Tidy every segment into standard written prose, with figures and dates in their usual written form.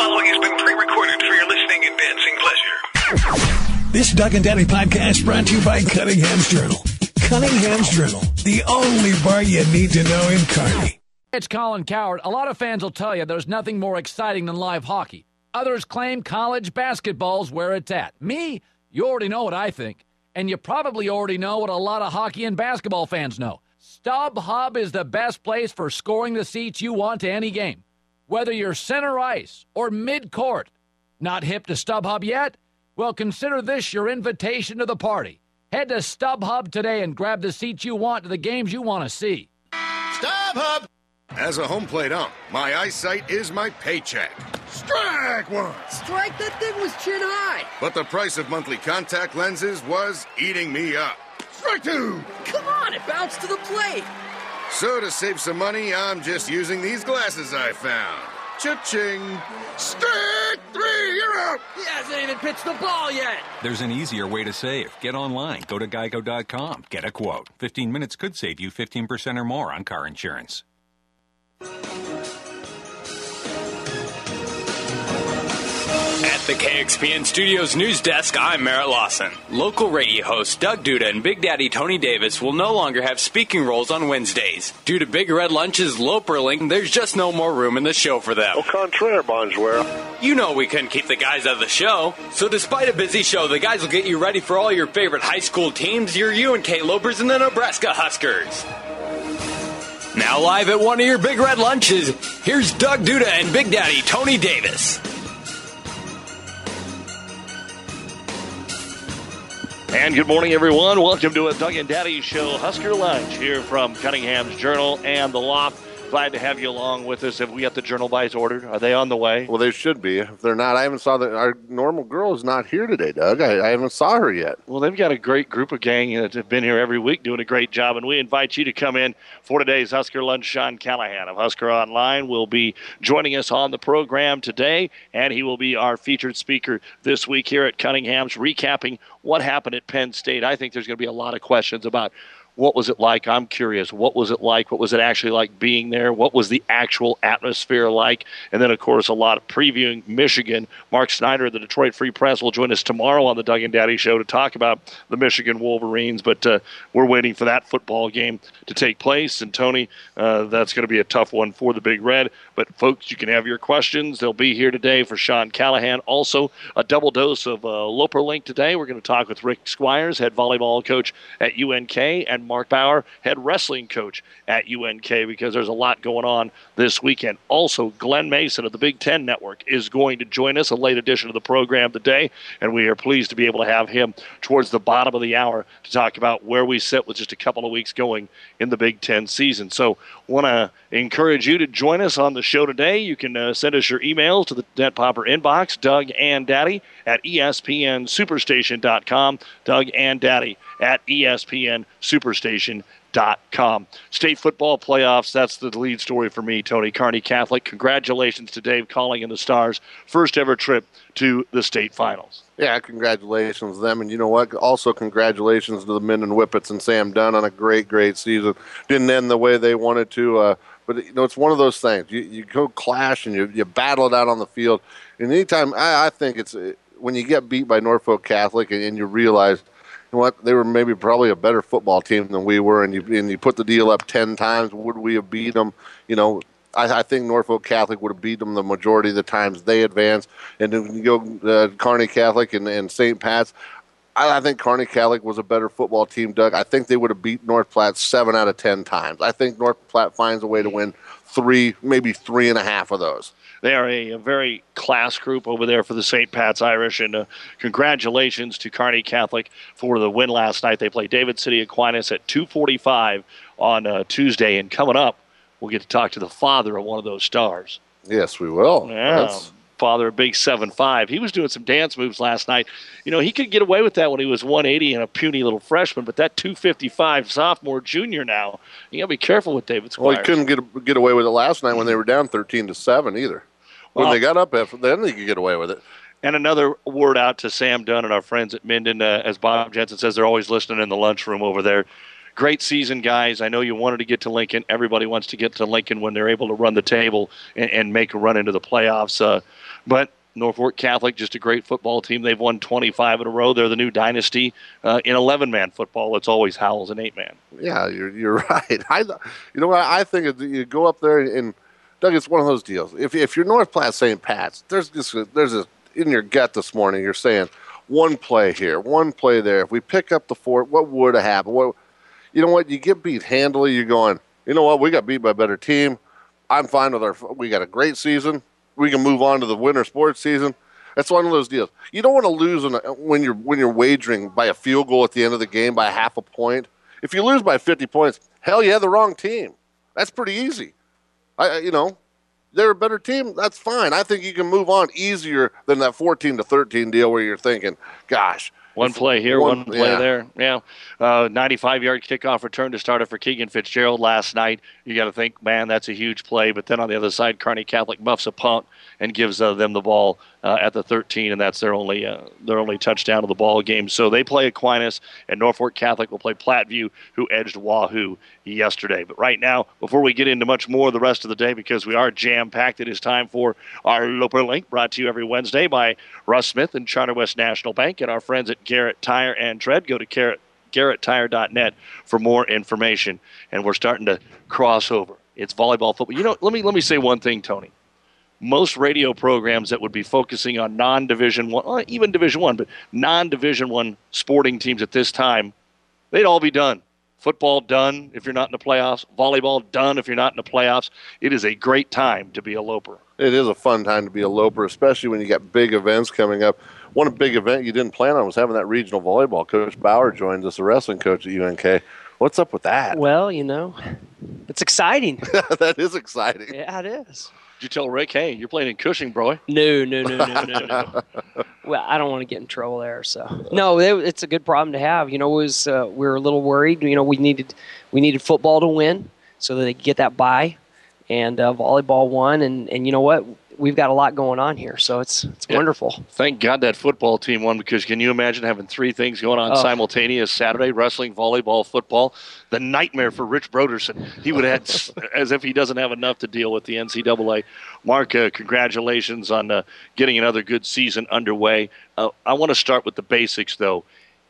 following has been pre-recorded for your listening and dancing pleasure. This Doug and Daddy podcast brought to you by Cunningham's Journal. Cunningham's Journal, the only bar you need to know in Kearney. It's Colin Coward. A lot of fans will tell you there's nothing more exciting than live hockey. Others claim college basketball's where it's at. Me, you already know what I think. And you probably already know what a lot of hockey and basketball fans know. StubHub is the best place for scoring the seats you want to any game. Whether you're center ice or mid-court. Not hip to StubHub yet? Well, consider this your invitation to the party. Head to StubHub today and grab the seats you want to the games you want to see. StubHub! As a home plate ump, my eyesight is my paycheck. Strike one! Strike, that thing was chin high. But the price of monthly contact lenses was eating me up. Strike two! Come on, it bounced to the plate. So to save some money, I'm just using these glasses I found. Cha-ching! Strike three, you're out! He hasn't even pitched the ball yet. There's an easier way to save. Get online. Go to geico.com. Get a quote. 15 minutes could save you 15% or more on car insurance. At the KXPN Studios News Desk, I'm Merritt Lawson. Local radio hosts Doug Duda and Big Daddy Tony Davis will no longer have speaking roles on Wednesdays. Due to Big Red Lunch's Loper Link, there's just no more room in the show for them. Au contraire, bonjour. You know we couldn't keep the guys out of the show. So despite a busy show, the guys will get you ready for all your favorite high school teams, your UNK Lopers and the Nebraska Huskers. Now live at one of your Big Red Lunches, here's Doug Duda and Big Daddy Tony Davis. And good morning, everyone. Welcome to a Doug and Daddy Show Husker Lunch here from Cunningham's Journal and the Loft. Glad to have you along with us. Have we got the Journal buys ordered? Are they on the way? Well, they should be. If they're not, I haven't saw that. Our normal girl is not here today, Doug. I haven't saw her yet. Well, they've got a great group of gang that have been here every week doing a great job, and we invite you to come in for today's Husker Lunch. Sean Callahan of Husker Online will be joining us on the program today, and he will be our featured speaker this week here at Cunningham's, recapping what happened at Penn State. I think there's going to be a lot of questions about what was it like? I'm curious. What was it like? What was it actually like being there? What was the actual atmosphere like? And then, of course, a lot of previewing Michigan. Mark Snyder of the Detroit Free Press will join us tomorrow on the Doug and Daddy Show to talk about the Michigan Wolverines. But we're waiting for that football game to take place. And, Tony, that's going to be a tough one for the Big Red. But, folks, you can have your questions. They'll be here today for Sean Callahan. Also, a double dose of Loper Link today. We're going to talk with Rick Squires, head volleyball coach at UNK, and Mark Bauer, head wrestling coach at UNK, because there's a lot going on this weekend. Also, Glenn Mason of the Big Ten Network is going to join us, a late edition of the program today, and we are pleased to be able to have him towards the bottom of the hour to talk about where we sit with just a couple of weeks going in the Big Ten season. So want to encourage you to join us on the show today. You can send us your emails to the Net Popper inbox, Doug and Daddy at ESPNSuperstation.com, Doug and Daddy at ESPNSuperstation.com. State football playoffs, that's the lead story for me, Tony. Kearney Catholic, congratulations to Dave Calling and the Stars. First ever trip to the state finals. Yeah, congratulations to them. And you know what? Also, congratulations to the Minden Whippets and Sam Dunn on a great, great season. Didn't end the way they wanted to, but, you know, it's one of those things. You go clash and you battle it out on the field. And anytime, I think it's when you get beat by Norfolk Catholic and you realize, you know what, they were maybe probably a better football team than we were, and you put the deal up 10 times, would we have beat them? You know, I think Norfolk Catholic would have beat them the majority of the times they advanced. And then you go Kearney Catholic and St. Pat's. I think Kearney Catholic was a better football team, Doug. I think they would have beat North Platte 7 out of 10 times. I think North Platte finds a way to win 3, maybe 3.5 of those. They are a very class group over there for the St. Pat's Irish, and congratulations to Kearney Catholic for the win last night. They play David City Aquinas at 2:45 on Tuesday, and coming up, we'll get to talk to the father of one of those stars. Yes, we will. Yeah, father, a big 7'5". He was doing some dance moves last night. You know, he could get away with that when he was 180 and a puny little freshman, but that 255 sophomore, junior now, you got to be careful with David Squires. Well, he couldn't get away with it last night when they were down 13-7 either. When they got up after, then they could get away with it. And another word out to Sam Dunn and our friends at Minden, as Bob Jensen says, they're always listening in the lunchroom over there. great season, guys. I know you wanted to get to Lincoln. Everybody wants to get to Lincoln when they're able to run the table and make a run into the playoffs. But Norfolk Catholic, just a great football team. They've won 25 in a row. They're the new dynasty in 11-man football. It's always Howells and 8-man. Yeah, you're right. You know what? I think you go up there and Doug, it's one of those deals. If you're North Platte St. Pat's, there's in your gut this morning. You're saying one play here, one play there. If we pick up the fort, what would have happened? You know what? You get beat handily. You're going, you know what? We got beat by a better team. I'm fine with we got a great season. We can move on to the winter sports season. That's one of those deals. You don't want to lose when you're wagering by a field goal at the end of the game by half a point. If you lose by 50 points, hell, you had the wrong team. That's pretty easy. They're a better team. That's fine. I think you can move on easier than that 14-13 deal where you're thinking, gosh. One play here, one play there. Yeah. 95-yard kickoff return to starter for Keegan Fitzgerald last night. You got to think, man, that's a huge play. But then on the other side, Kearney Catholic muffs a punt and gives them the ball at the 13, and that's their only touchdown of the ball game. So they play Aquinas, and Norfolk Catholic will play Platteview, who edged Wahoo yesterday. But right now, before we get into much more the rest of the day, because we are jam-packed, it is time for our Loper Link, brought to you every Wednesday by Russ Smith and Charter West National Bank and our friends at Garrett Tire and Tread. Go to GarrettTire.net for more information. And we're starting to cross over. It's volleyball, football. You know, let me say one thing, Tony. Most radio programs that would be focusing on non-Division I, even Division I, but non-Division I sporting teams at this time, they'd all be done. Football done if you're not in the playoffs. Volleyball done if you're not in the playoffs. It is a great time to be a Loper. It is a fun time to be a Loper, especially when you got big events coming up. One big event you didn't plan on was having that regional volleyball. Coach Bauer joins us, the wrestling coach at UNK. What's up with that? Well, it's exciting. That is exciting. Yeah, it is. Did you tell Rick, hey, you're playing in Cushing, bro? No. Well, I don't want to get in trouble there. So no, it's a good problem to have. We were a little worried. We needed football to win so that they could get that bye, and volleyball won. And you know what? We've got a lot going on here, so it's wonderful. Thank God that football team won, because can you imagine having three things going on simultaneous Saturday, wrestling, volleyball, football? The nightmare for Rich Broderson. He would have had, as if he doesn't have enough to deal with the NCAA. Mark, congratulations on getting another good season underway. I want to start with the basics, though,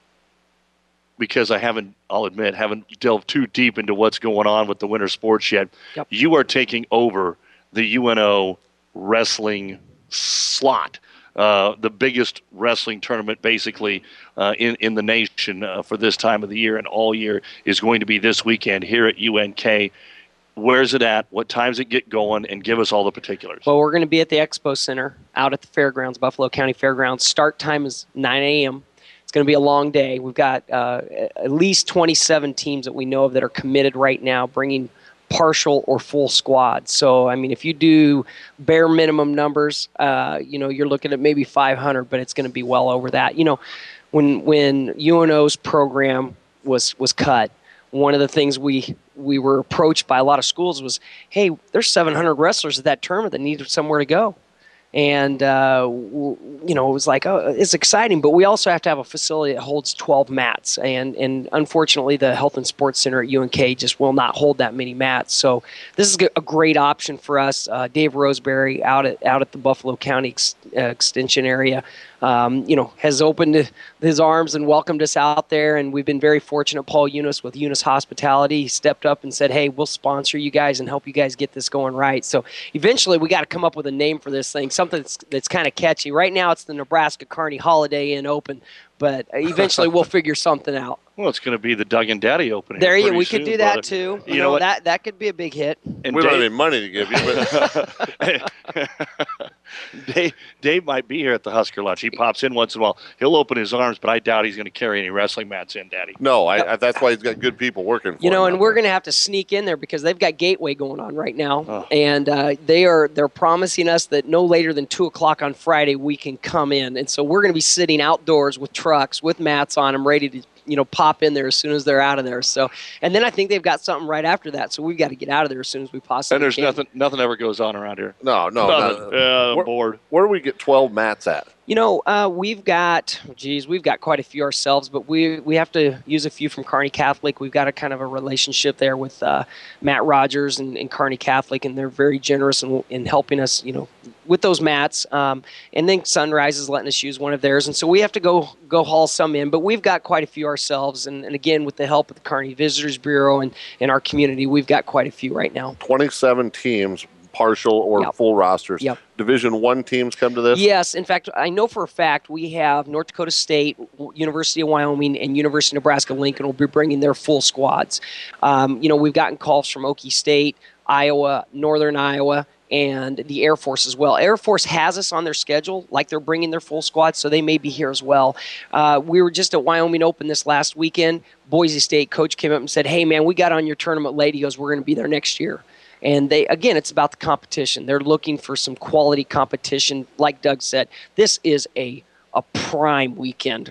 because I'll admit, haven't delved too deep into what's going on with the winter sports yet. Yep. You are taking over the UNO wrestling slot, the biggest wrestling tournament basically in the nation for this time of the year and all year is going to be this weekend here at UNK. Where's it at? What times it get going? And give us all the particulars. Well, we're going to be at the Expo Center out at the fairgrounds, Buffalo County Fairgrounds. Start time is 9 a.m. It's going to be a long day. We've got at least 27 teams that we know of that are committed right now, bringing partial or full squad. So, if you do bare minimum numbers, you're looking at maybe 500, but it's going to be well over that. When UNO's program was cut, one of the things we were approached by a lot of schools was, hey, there's 700 wrestlers at that tournament that need somewhere to go. And, it was like, oh, it's exciting, but we also have to have a facility that holds 12 mats. And unfortunately, the Health and Sports Center at UNK just will not hold that many mats. So this is a great option for us. Dave Roseberry out at the Buffalo County Extension area, has opened his arms and welcomed us out there. And we've been very fortunate. Paul Eunice with Eunice Hospitality, he stepped up and said, hey, we'll sponsor you guys and help you guys get this going right. So eventually we got to come up with a name for this thing, something that's kind of catchy. Right now it's the Nebraska Kearney Holiday Inn Open, but eventually we'll figure something out. Well, it's going to be the Doug and Daddy Open. There you go. We could do that too. You know that could be a big hit. And we don't have any money to give you. But Dave might be here at the Husker Lunch. He pops in once in a while. He'll open his arms, but I doubt he's going to carry any wrestling mats in, Daddy. No, that's why he's got good people working for him. And we're going to have to sneak in there because they've got Gateway going on right now, and they're promising us that no later than 2:00 on Friday we can come in, and so we're going to be sitting outdoors with trucks with mats on them, ready to pop in there as soon as they're out of there. So, and then I think they've got something right after that. So we've got to get out of there as soon as we possibly can. And there's nothing ever goes on around here. No. Bored. Where do we get 12 mats at? We've got quite a few ourselves, but we have to use a few from Kearney Catholic. We've got a kind of a relationship there with Matt Rogers and Kearney Catholic, and they're very generous in helping us, with those mats. And then Sunrise is letting us use one of theirs, and so we have to go haul some in. But we've got quite a few ourselves, and again, with the help of the Kearney Visitors Bureau and our community, we've got quite a few right now. 27 teams. Partial or full rosters. Yep. Division I teams come to this? Yes. In fact, I know for a fact we have North Dakota State, University of Wyoming, and University of Nebraska-Lincoln will be bringing their full squads. We've gotten calls from Okie State, Iowa, Northern Iowa, and the Air Force as well. Air Force has us on their schedule, like they're bringing their full squad, so they may be here as well. We were just at Wyoming Open this last weekend. Boise State coach came up and said, "Hey, man, we got on your tournament late." He goes, "We're going to be there next year." And it's about the competition. They're looking for some quality competition. Like Doug said, this is a prime weekend.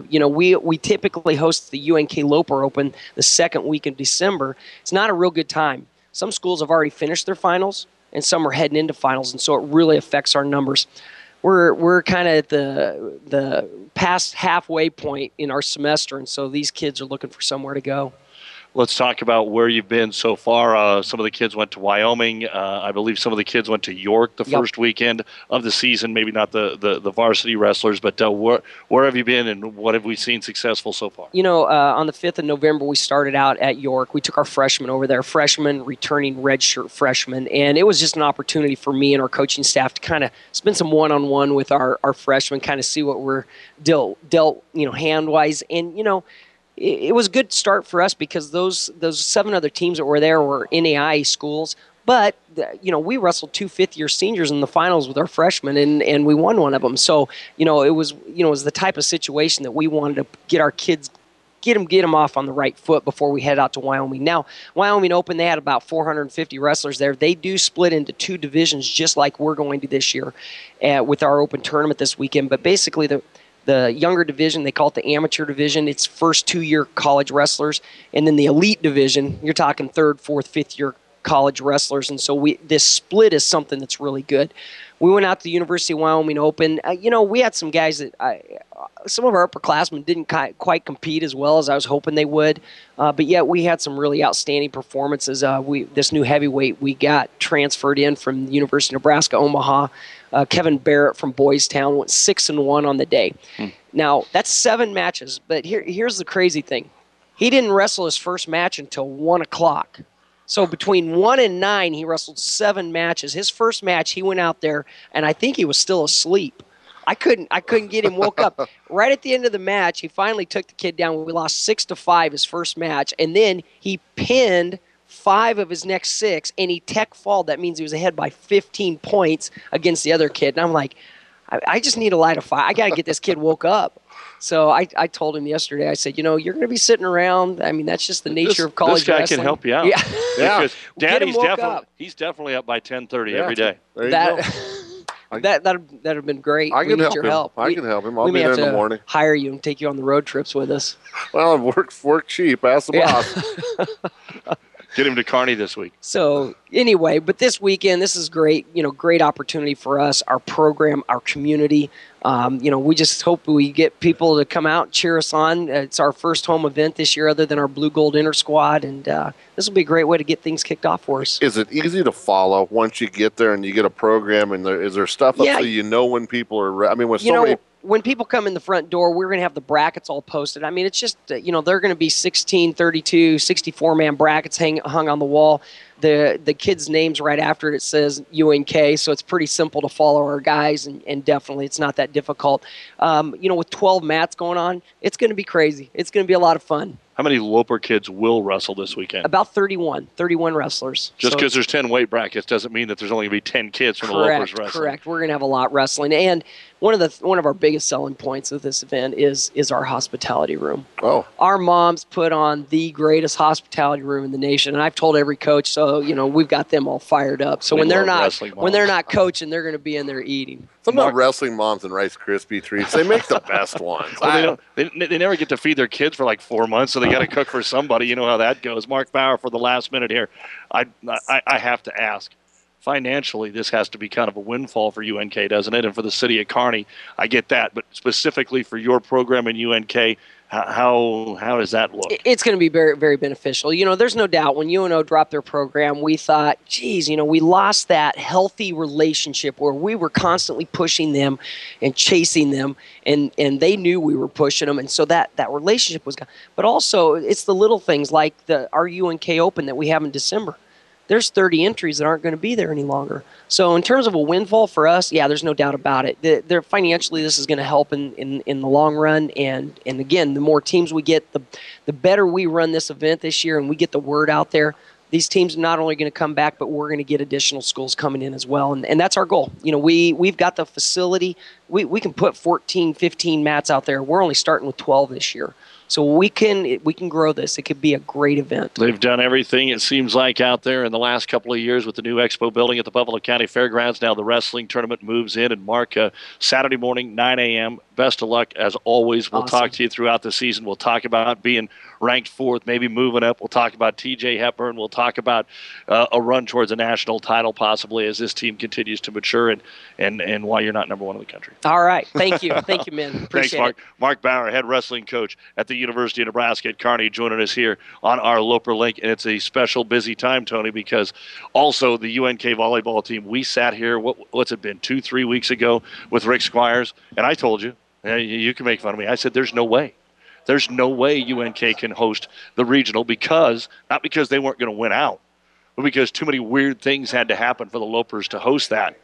We typically host the UNK Loper Open the second week in December. It's not a real good time. Some schools have already finished their finals, and some are heading into finals, and so it really affects our numbers. We're kind of at the past halfway point in our semester, and so these kids are looking for somewhere to go. Let's talk about where you've been so far. Some of the kids went to Wyoming. I believe some of the kids went to York the first weekend of the season, maybe not the varsity wrestlers, but where have you been and what have we seen successful so far? On the 5th of November, we started out at York. We took our freshmen over there, freshmen returning redshirt freshmen, and it was just an opportunity for me and our coaching staff to kind of spend some one-on-one with our freshmen, kind of see what we're dealt hand-wise, and, it was a good start for us because those 7 other teams that were there were NAIA schools. But, we wrestled 2 fifth-year seniors in the finals with our freshmen, and we won one of them. So, it was the type of situation that we wanted to get our kids, get them off on the right foot before we head out to Wyoming. Now, Wyoming Open, they had about 450 wrestlers there. They do split into 2 divisions just like we're going to this year with our open tournament this weekend. But basically, the younger division, they call it the amateur division. It's first 2-year college wrestlers. And then the elite division, you're talking 3rd, 4th, 5th-year college wrestlers. And so this split is something that's really good. We went out to the University of Wyoming Open. We had some guys that some of our upperclassmen didn't quite compete as well as I was hoping they would. But yet we had some really outstanding performances. This new heavyweight we got transferred in from the University of Nebraska, Omaha. Kevin Barrett from Boys Town went 6-1 on the day. Now, that's 7 matches, but here's the crazy thing. He didn't wrestle his first match until 1 o'clock. So between 1 and 9, he wrestled 7 matches. His first match, he went out there, and I think he was still asleep. I couldn't get him woke up. Right at the end of the match, he finally took the kid down. We lost 6-5 his first match, and then he pinned 5 of his next 6, and he tech-falled. That means he was ahead by 15 points against the other kid. And I'm like, I just need to light a fire. I got to get this kid woke up. So I told him yesterday, I said, you're going to be sitting around. I mean, that's just the nature of college wrestling. This guy can help you out. Yeah. Because Daddy's definitely up by 10:30 every day. There you go. That'd have been great. I can help him. Help. I can help him. I'll be there in the morning. Hire you and take you on the road trips with us. Well, work cheap. Ask the boss. Get him to Kearney this week. So anyway, but this weekend, this is great. Great opportunity for us, our program, our community. We just hope we get people to come out and cheer us on. It's our first home event this year other than our Blue Gold Inter Squad, and this will be a great way to get things kicked off for us. Is it easy to follow once you get there and you get a program, and is there stuff up so when people are – with so many – when people come in the front door, we're going to have the brackets all posted. I mean, it's just, they're going to be 16, 32, 64-man brackets hung on the wall. The kids' names right after it says UNK, so it's pretty simple to follow our guys, and definitely it's not that difficult. With 12 mats going on, it's going to be crazy. It's going to be a lot of fun. How many Loper kids will wrestle this weekend? About 31 wrestlers. Just because there's 10 weight brackets doesn't mean that there's only going to be 10 kids from the Lopers wrestling. Correct. We're going to have a lot wrestling. And one of our biggest selling points of this event is our hospitality room. Oh. Our moms put on the greatest hospitality room in the nation, and I've told every coach, so we've got them all fired up. So when they're not coaching, they're going to be in there eating. Some of wrestling moms and Rice Krispie treats, they make the best ones. Well, they never get to feed their kids for like 4 months, so they got to cook for somebody. You know how that goes. Mark Bauer for the last minute here. I have to ask, financially, this has to be kind of a windfall for UNK, doesn't it? And for the city of Kearney, I get that. But specifically for your program in UNK, how does that look? It's going to be very, very beneficial. You know, there's no doubt when UNO dropped their program, we thought, geez, you know, we lost that healthy relationship where we were constantly pushing them and chasing them, and they knew we were pushing them, and so that relationship was gone. But also, it's the little things like our UNK Open that we have in December. There's 30 entries that aren't going to be there any longer. So in terms of a windfall for us, yeah, there's no doubt about it. Financially, this is going to help in the long run. And again, the more teams we get, the better we run this event this year and we get the word out there. These teams are not only going to come back, but we're going to get additional schools coming in as well. And that's our goal. You know, we've got the facility. We can put 14, 15 mats out there. We're only starting with 12 this year. So we can grow this. It could be a great event. They've done everything, it seems like, out there in the last couple of years with the new expo building at the Buffalo County Fairgrounds. Now the wrestling tournament moves in. And Mark, Saturday morning, 9 a.m., best of luck as always. We'll talk to you throughout the season. We'll talk about being ranked fourth, maybe moving up. We'll talk about TJ Hepburn. We'll talk about a run towards a national title possibly as this team continues to mature and why you're not number one in the country. All right. Thank you. Thank you, man. Appreciate Thanks, Mark. it. Mark Bauer, head wrestling coach at the University of Nebraska at Kearney, joining us here on our Loper Link. And it's a special busy time, Tony, because also the UNK volleyball team, we sat here, what's it been, 2-3 weeks ago with Rick Squires, and I told you, you can make fun of me. I said, there's no way. There's no way UNK can host the regional not because they weren't going to win out, but because too many weird things had to happen for the Lopers to host that.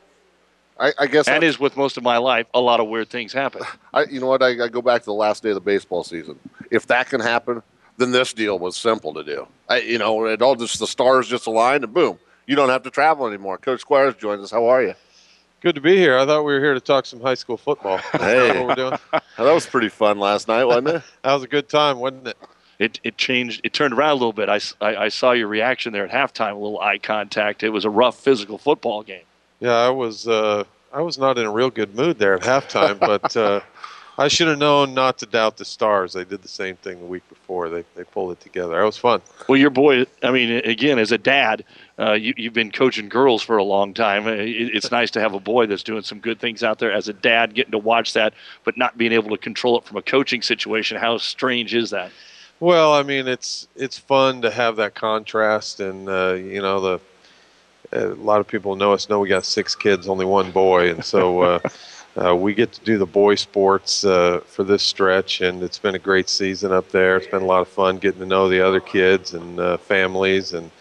I guess that is with most of my life, a lot of weird things happen. You know what? I go back to the last day of the baseball season. If that can happen, then this deal was simple to do. It all just the stars just aligned and boom, you don't have to travel anymore. Coach Squires joins us. How are you? Good to be here. I thought we were here to talk some high school football. Hey, what we're doing. That was pretty fun last night, wasn't it? That was a good time, wasn't it? It changed. It turned around a little bit. I saw your reaction there at halftime. A little eye contact. It was a rough physical football game. Yeah, I was not in a real good mood there at halftime, but I should have known not to doubt the Stars. They did the same thing the week before. They pulled it together. It was fun. Well, your boy, I mean, again, as a dad, you've been coaching girls for a long time. It's nice to have a boy that's doing some good things out there. As a dad, getting to watch that, but not being able to control it from a coaching situation, how strange is that? Well, I mean, it's fun to have that contrast, and a lot of people know we got 6 kids, only 1 boy, and so we get to do the boy sports for this stretch, and it's been a great season up there. It's been a lot of fun getting to know the other kids and families, and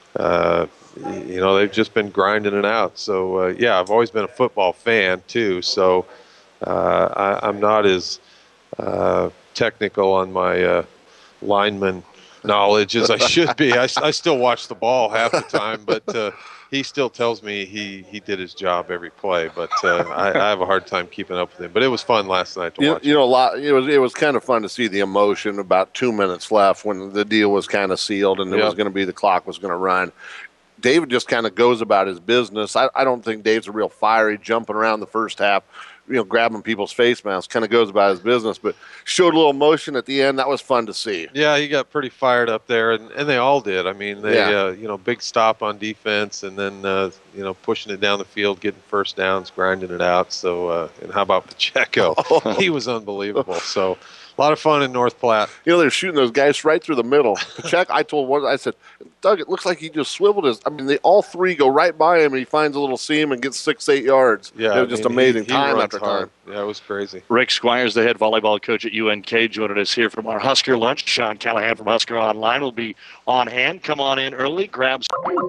they've just been grinding it out. So I've always been a football fan too, so I'm not as technical on my lineman knowledge as I should be. I still watch the ball half the time, but he still tells me he did his job every play. But I have a hard time keeping up with him. But it was fun last night to watch. It was kind of fun to see the emotion about 2 minutes left when the deal was kind of sealed and it was going to be the clock was going to run. David just kind of goes about his business. I don't think Dave's a real fiery, jumping around the first half, grabbing people's face masks, kind of goes about his business, but showed a little emotion at the end. That was fun to see. Yeah, he got pretty fired up there, and they all did. I mean, big stop on defense, and then, pushing it down the field, getting first downs, grinding it out. So, and how about Pacheco? He was unbelievable. So, a lot of fun in North Platte. They're shooting those guys right through the middle. Pacheco, I said, Doug, it looks like he just swiveled his. I mean, they all 3 go right by him, and he finds a little seam and gets 6-8 yards. Yeah, it was just amazing time after time. Yeah, it was crazy. Rick Squires, the head volleyball coach at UNK, joining us here from our Husker lunch. Sean Callahan from Husker Online will be on hand. Come on in early, grab some.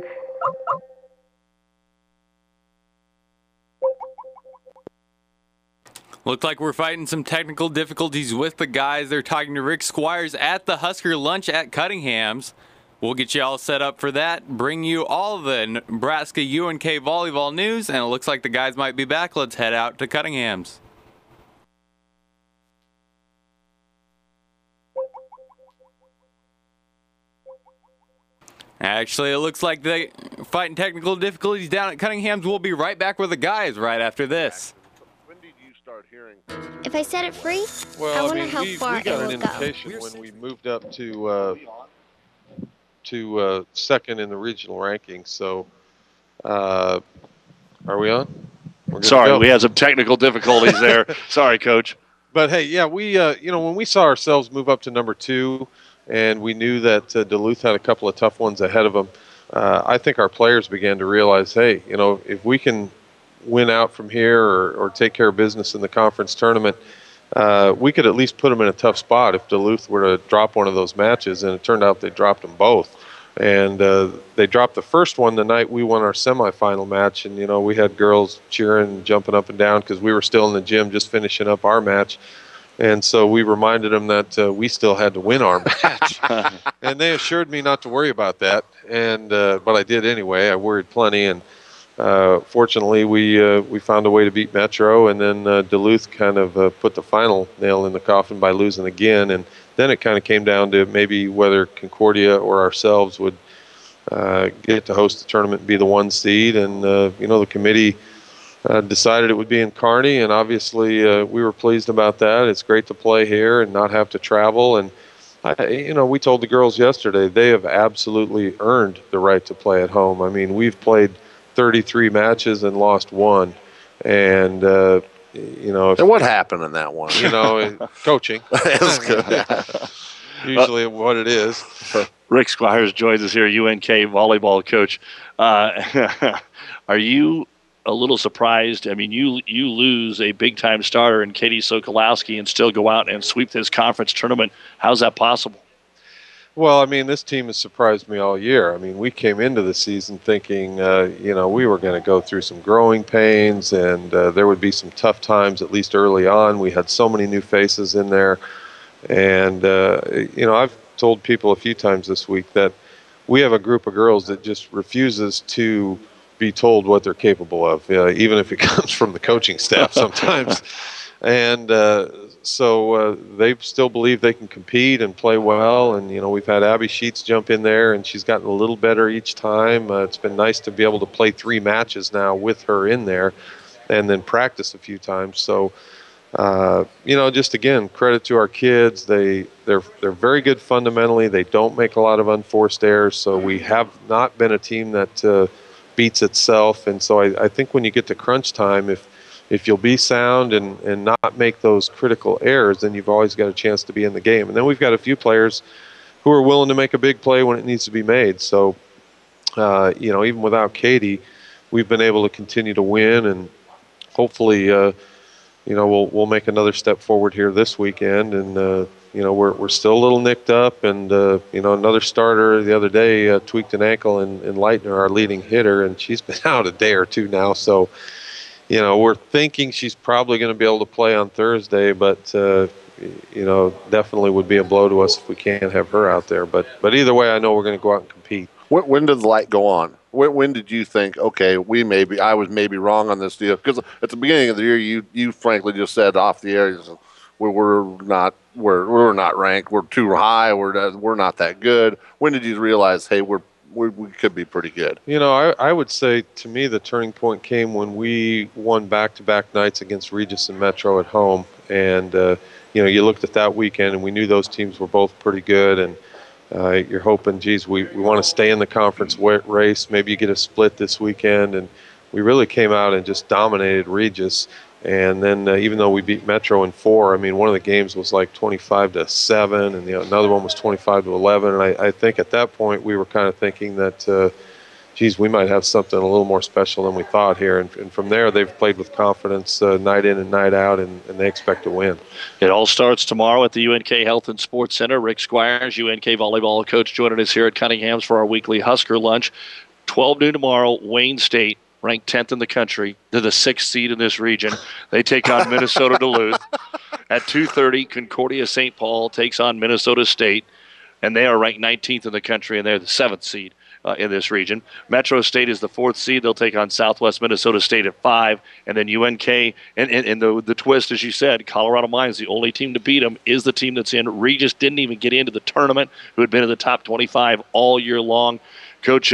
Looked like we're fighting some technical difficulties with the guys. They're talking to Rick Squires at the Husker lunch at Cunningham's. We'll get you all set up for that, bring you all the Nebraska UNK volleyball news, and it looks like the guys might be back. Let's head out to Cunningham's. Actually, it looks like they're fighting technical difficulties down at Cunningham's. We'll be right back with the guys right after this. If I set it free, well, I wonder how far we got it an will invitation go. when we moved up to second in the regional rankings. So Are we on? Sorry, we had some technical difficulties there. Sorry, Coach. But hey, yeah, we when we saw ourselves move up to number 2, and we knew that Duluth had a couple of tough ones ahead of them, I think our players began to realize, hey, if we can win out from here or take care of business in the conference tournament, we could at least put them in a tough spot if Duluth were to drop one of those matches. And it turned out they dropped them both. And they dropped the first one the night we won our semifinal match. And, we had girls cheering and jumping up and down because we were still in the gym just finishing up our match. And so we reminded them that we still had to win our match. And they assured me not to worry about that. And but I did anyway. I worried plenty. And fortunately, we found a way to beat Metro. And then Duluth kind of put the final nail in the coffin by losing again. And then it kind of came down to maybe whether Concordia or ourselves would get to host the tournament and be the 1 seed. And, the committee decided it would be in Kearney, and obviously we were pleased about that. It's great to play here and not have to travel. And, we told the girls yesterday they have absolutely earned the right to play at home. I mean, we've played 33 matches and lost 1. And, and what happened in that one? Coaching. Usually what it is. Rick Squires joins us here, UNK volleyball coach. Are you a little surprised? I mean, you lose a big-time starter in Katie Sokolowski and still go out and sweep this conference tournament. How's that possible? Well, I mean, this team has surprised me all year. I mean, we came into the season thinking, we were going to go through some growing pains and there would be some tough times, at least early on. We had so many new faces in there. And, I've told people a few times this week that we have a group of girls that just refuses to be told what they're capable of, even if it comes from the coaching staff sometimes. And so they still believe they can compete and play well. And, we've had Abby Sheets jump in there, and she's gotten a little better each time. It's been nice to be able to play 3 matches now with her in there and then practice a few times. So, just again, credit to our kids. They're very good fundamentally. They don't make a lot of unforced errors. So we have not been a team that beats itself. And so I think when you get to crunch time, if you'll be sound and not make those critical errors, then you've always got a chance to be in the game. And then we've got a few players who are willing to make a big play when it needs to be made. So, even without Katie, we've been able to continue to win, and hopefully, we'll make another step forward here this weekend. And, we're still a little nicked up. And, another starter the other day tweaked an ankle in Leitner, our leading hitter, and she's been out a day or 2 now. So, we're thinking she's probably going to be able to play on Thursday, but, definitely would be a blow to us if we can't have her out there. But either way, I know we're going to go out and compete. When did the light go on? When did you think, okay, I was maybe wrong on this deal? Because at the beginning of the year, you frankly just said off the air, we're not ranked, we're too high, we're not that good. When did you realize, hey, we could be pretty good? I would say to me the turning point came when we won back-to-back nights against Regis and Metro at home. And, you looked at that weekend and we knew those teams were both pretty good. And you're hoping, geez, we want to stay in the conference race. Maybe you get a split this weekend. And we really came out and just dominated Regis. And then even though we beat Metro in 4, I mean, one of the games was like 25-7, and another one was 25-11. And I think at that point we were kind of thinking that, geez, we might have something a little more special than we thought here. And from there, they've played with confidence night in and night out, and they expect to win. It all starts tomorrow at the UNK Health and Sports Center. Rick Squires, UNK volleyball coach, joining us here at Cunningham's for our weekly Husker lunch. 12 noon tomorrow, Wayne State, ranked 10th in the country. They're the 6th seed in this region. They take on Minnesota Duluth. At 2:30, Concordia St. Paul takes on Minnesota State, and they are ranked 19th in the country, and they're the 7th seed in this region. Metro State is the 4th seed. They'll take on Southwest Minnesota State at 5, and then UNK, and the twist, as you said, Colorado Mines, the only team to beat them, is the team that's in. Regis didn't even get into the tournament, who had been in the top 25 all year long. Coach,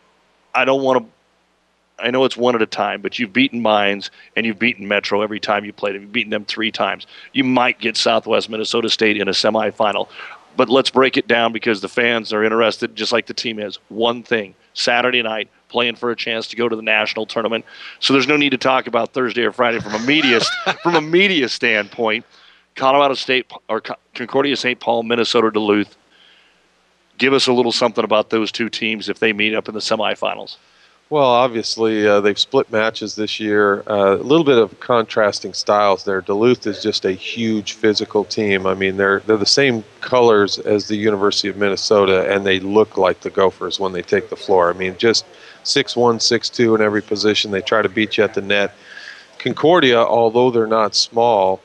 I know it's one at a time, but you've beaten Mines and you've beaten Metro every time you played them. You've beaten them 3 times. You might get Southwest Minnesota State in a semifinal. But let's break it down because the fans are interested, just like the team is. One thing, Saturday night, playing for a chance to go to the national tournament. So there's no need to talk about Thursday or Friday from a media standpoint. Colorado State or Concordia St. Paul, Minnesota Duluth. Give us a little something about those two teams if they meet up in the semifinals. Well, obviously, they've split matches this year. A little bit of contrasting styles there. Duluth is just a huge physical team. I mean, they're the same colors as the University of Minnesota, and they look like the Gophers when they take the floor. I mean, just 6'1", 6'2" in every position. They try to beat you at the net. Concordia, although they're not small,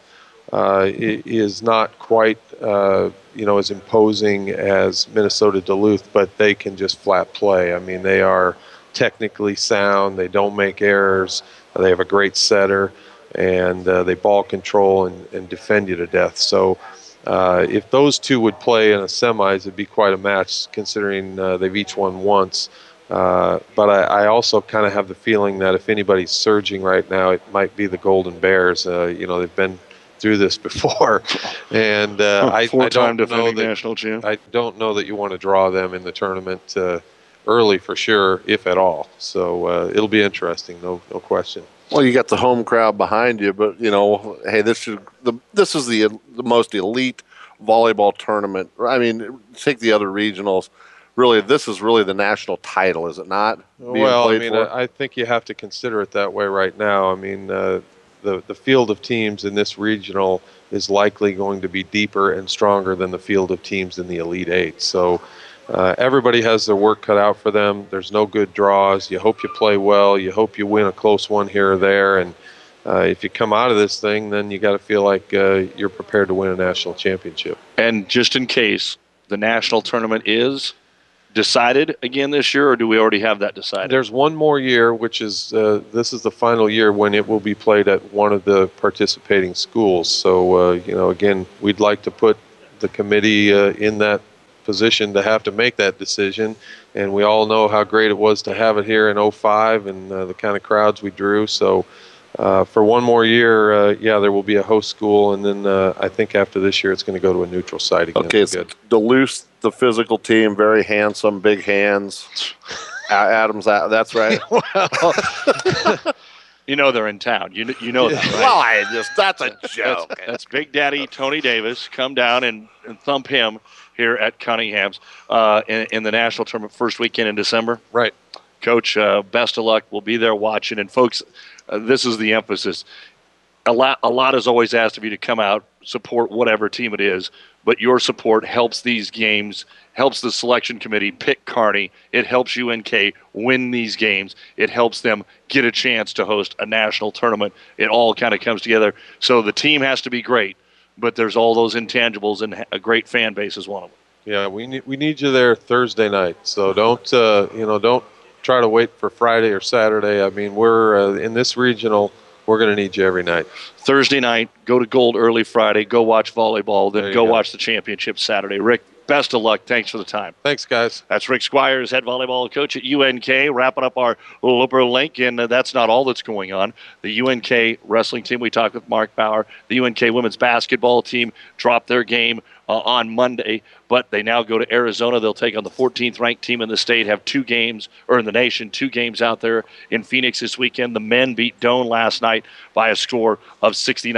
is not quite as imposing as Minnesota Duluth, but they can just flat play. I mean, they are technically sound. They don't make errors. They have a great setter, and they ball control and defend you to death. So if those two would play in a semis, it'd be quite a match, considering they've each won once. But I also kind of have the feeling that if anybody's surging right now, it might be the Golden Bears. They've been through this before, and I don't know that national champ. I don't know that you want to draw them in the tournament early for sure, if at all. So it'll be interesting, no question. Well, you got the home crowd behind you, but hey, this is the most elite volleyball tournament. I mean, take the other regionals. Really, this is really the national title, is it not? Well, I mean, I think you have to consider it that way right now. I mean, the field of teams in this regional is likely going to be deeper and stronger than the field of teams in the Elite Eight. So everybody has their work cut out for them. There's no good draws. You hope you play well. You hope you win a close one here or there. And if you come out of this thing, then you got to feel like you're prepared to win a national championship. And just in case, the national tournament is decided again this year, or do we already have that decided? There's one more year, which is this is the final year when it will be played at one of the participating schools. So, again, we'd like to put the committee in that position to have to make that decision. And we all know how great it was to have it here in 2005 and the kind of crowds we drew. So for one more year, there will be a host school. And then I think after this year, it's going to go to a neutral site again. Okay, it's Duluth, the physical team, very handsome, big hands. Adams, that's right. They're in town. You know that, right? Well, that's a joke. That's Big Daddy Tony Davis. Come down and thump him here at Cunningham's in the national tournament first weekend in December. Right. Coach, best of luck. We'll be there watching. And, folks, this is the emphasis. A lot is always asked of you to come out, support whatever team it is, but your support helps these games, helps the selection committee pick Kearney. It helps UNK win these games. It helps them get a chance to host a national tournament. It all kind of comes together. So the team has to be great, but there's all those intangibles, and a great fan base is one of them. Yeah, we need you there Thursday night. So don't try to wait for Friday or Saturday. I mean, we're in this regional. We're going to need you every night. Thursday night, go to Gold early Friday, go watch volleyball, then go watch the championship Saturday. Rick, best of luck. Thanks for the time. Thanks, guys. That's Rick Squires, head volleyball coach at UNK, wrapping up our Loper Link, and that's not all that's going on. The UNK wrestling team, we talked with Mark Bauer. The UNK women's basketball team dropped their game on Monday, but they now go to Arizona. They'll take on the 14th ranked team in the state, have 2 games, or in the nation, 2 games out there in Phoenix this weekend. The men beat Doane last night by a score of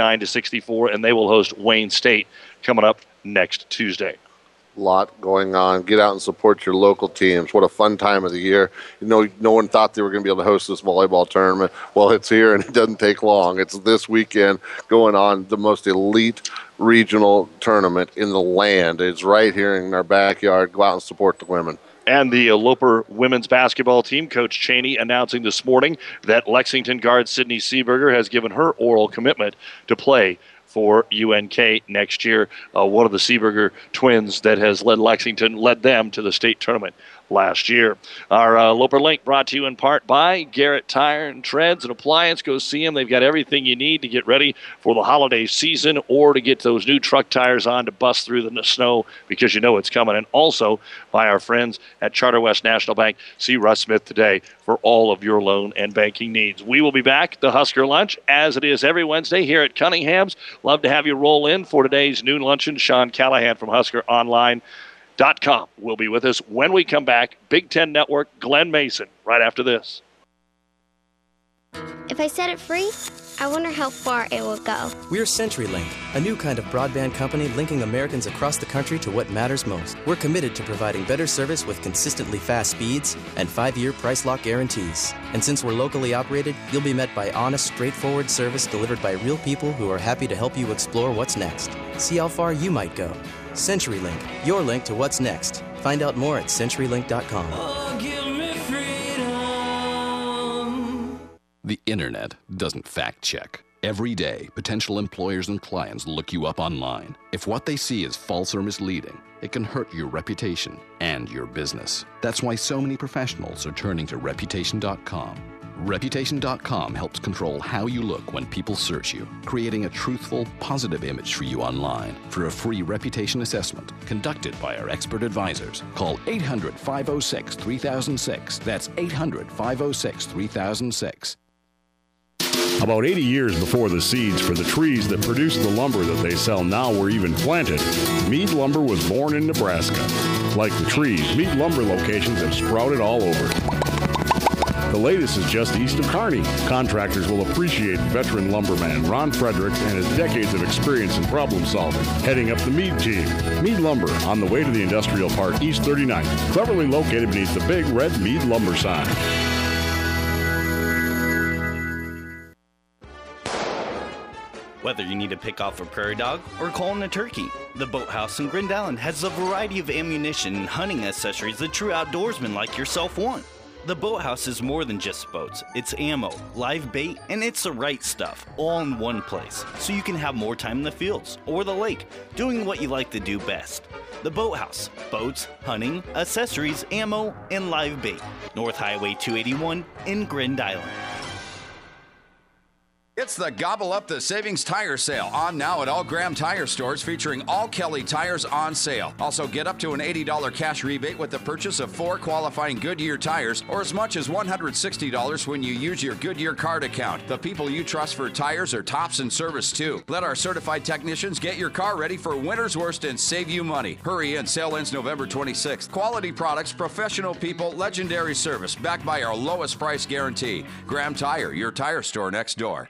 69-64, and they will host Wayne State coming up next Tuesday. Lot going on. Get out and support your local teams. What a fun time of the year. No one thought they were going to be able to host this volleyball tournament. Well, it's here, and it doesn't take long. It's this weekend going on, the most elite regional tournament in the land. It's right here in our backyard. Go out and support the women. And the Loper women's basketball team, Coach Cheney announcing this morning that Lexington guard Sydney Seeberger has given her oral commitment to play for UNK next year. One of the Seeberger twins that has led them to the state tournament last year. Our Loper Link brought to you in part by Garrett Tire and Treads and Appliance. Go see them. They've got everything you need to get ready for the holiday season or to get those new truck tires on to bust through the snow because you know it's coming. And also by our friends at Charter West National Bank. See Russ Smith today for all of your loan and banking needs. We will be back, the Husker Lunch, as it is every Wednesday here at Cunningham's. Love to have you roll in for today's noon luncheon. Sean Callahan from Husker Online CenturyLink.com will be with us when we come back. Big Ten Network, Glenn Mason, right after this. If I set it free, I wonder how far it will go. We're CenturyLink, a new kind of broadband company linking Americans across the country to what matters most. We're committed to providing better service with consistently fast speeds and 5-year price lock guarantees. And since we're locally operated, you'll be met by honest, straightforward service delivered by real people who are happy to help you explore what's next. See how far you might go. CenturyLink, your link to what's next. Find out more at CenturyLink.com. The internet doesn't fact check. Every day, potential employers and clients look you up online. If what they see is false or misleading, it can hurt your reputation and your business. That's why so many professionals are turning to Reputation.com. Reputation.com helps control how you look when people search you, creating a truthful, positive image for you online. For a free reputation assessment conducted by our expert advisors, call 800-506-3006. That's 800-506-3006. About 80 years before the seeds for the trees that produce the lumber that they sell now were even planted, Mead Lumber was born in Nebraska. Like the trees, Mead Lumber locations have sprouted all over. The latest is just east of Kearney. Contractors will appreciate veteran lumberman Ron Fredericks and his decades of experience in problem solving, heading up the Mead team. Mead Lumber, on the way to the Industrial Park, East 39th, cleverly located beneath the big red Mead Lumber sign. Whether you need to pick off a prairie dog or call in a turkey, the Boathouse in Grand Island has a variety of ammunition and hunting accessories that true outdoorsmen like yourself want. The Boathouse is more than just boats. It's ammo, live bait, and it's the right stuff, all in one place, so you can have more time in the fields or the lake, doing what you like to do best. The Boathouse, boats, hunting, accessories, ammo, and live bait. North Highway 281 in Grand Island. It's the Gobble Up the Savings Tire Sale, on now at all Graham Tire stores, featuring all Kelly tires on sale. Also, get up to an $80 cash rebate with the purchase of 4 qualifying Goodyear tires, or as much as $160 when you use your Goodyear card account. The people you trust for tires are tops in service too. Let our certified technicians get your car ready for winter's worst and save you money. Hurry in, sale ends November 26th. Quality products, professional people, legendary service, backed by our lowest price guarantee. Graham Tire, your tire store next door.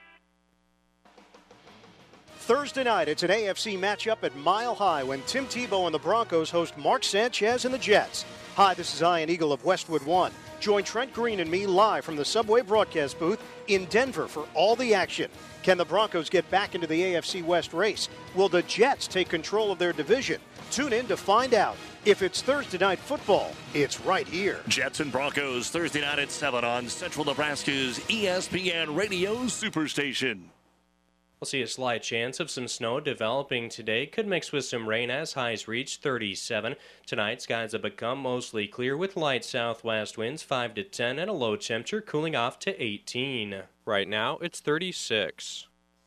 Thursday night, it's an AFC matchup at Mile High when Tim Tebow and the Broncos host Mark Sanchez and the Jets. Hi, this is Ian Eagle of Westwood One. Join Trent Green and me live from the Subway broadcast booth in Denver for all the action. Can the Broncos get back into the AFC West race? Will the Jets take control of their division? Tune in to find out. If it's Thursday Night Football, it's right here. Jets and Broncos, Thursday night at 7 on Central Nebraska's ESPN Radio Superstation. We'll see a slight chance of some snow developing today. Could mix with some rain as highs reach 37. Tonight, skies have become mostly clear with light southwest winds 5 to 10 and a low temperature cooling off to 18. Right now, it's 36.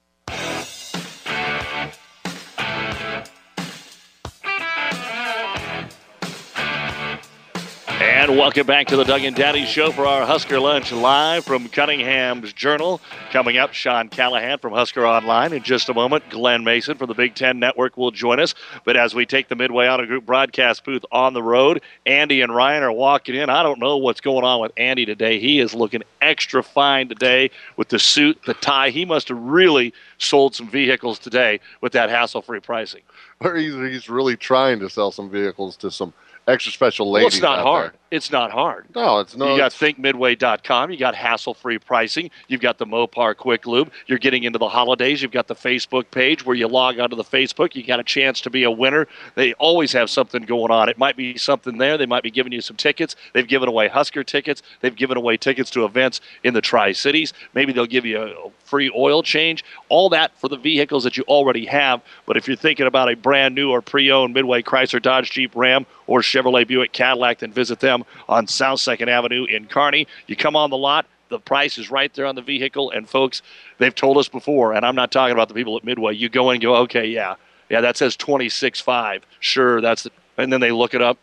And welcome back to the Doug and Daddy Show for our Husker Lunch live from Cunningham's Journal. Coming up, Sean Callahan from Husker Online. In just a moment, Glenn Mason from the Big Ten Network will join us. But as we take the Midway Auto Group broadcast booth on the road, Andy and Ryan are walking in. I don't know what's going on with Andy today. He is looking extra fine today with the suit, the tie. He must have really sold some vehicles today with that hassle-free pricing. Or he's really trying to sell some vehicles to some extra special ladies. Well, it's not hard. There. It's not hard. No, it's not. You got thinkmidway.com. You got hassle-free pricing. You've got the Mopar Quick Lube. You're getting into the holidays. You've got the Facebook page where you log onto the Facebook. You got a chance to be a winner. They always have something going on. It might be something there. They might be giving you some tickets. They've given away Husker tickets. They've given away tickets to events in the Tri-Cities. Maybe they'll give you a free oil change. All that for the vehicles that you already have. But if you're thinking about a brand new or pre-owned Midway Chrysler, Dodge, Jeep, Ram, or Chevrolet Buick Cadillac, then visit them on South 2nd Avenue in Kearney. You come on the lot, the price is right there on the vehicle, and folks, they've told us before, and I'm not talking about the people at Midway. You go in and go, okay, yeah, that says 26.5. Sure, that's the, and then they look it up.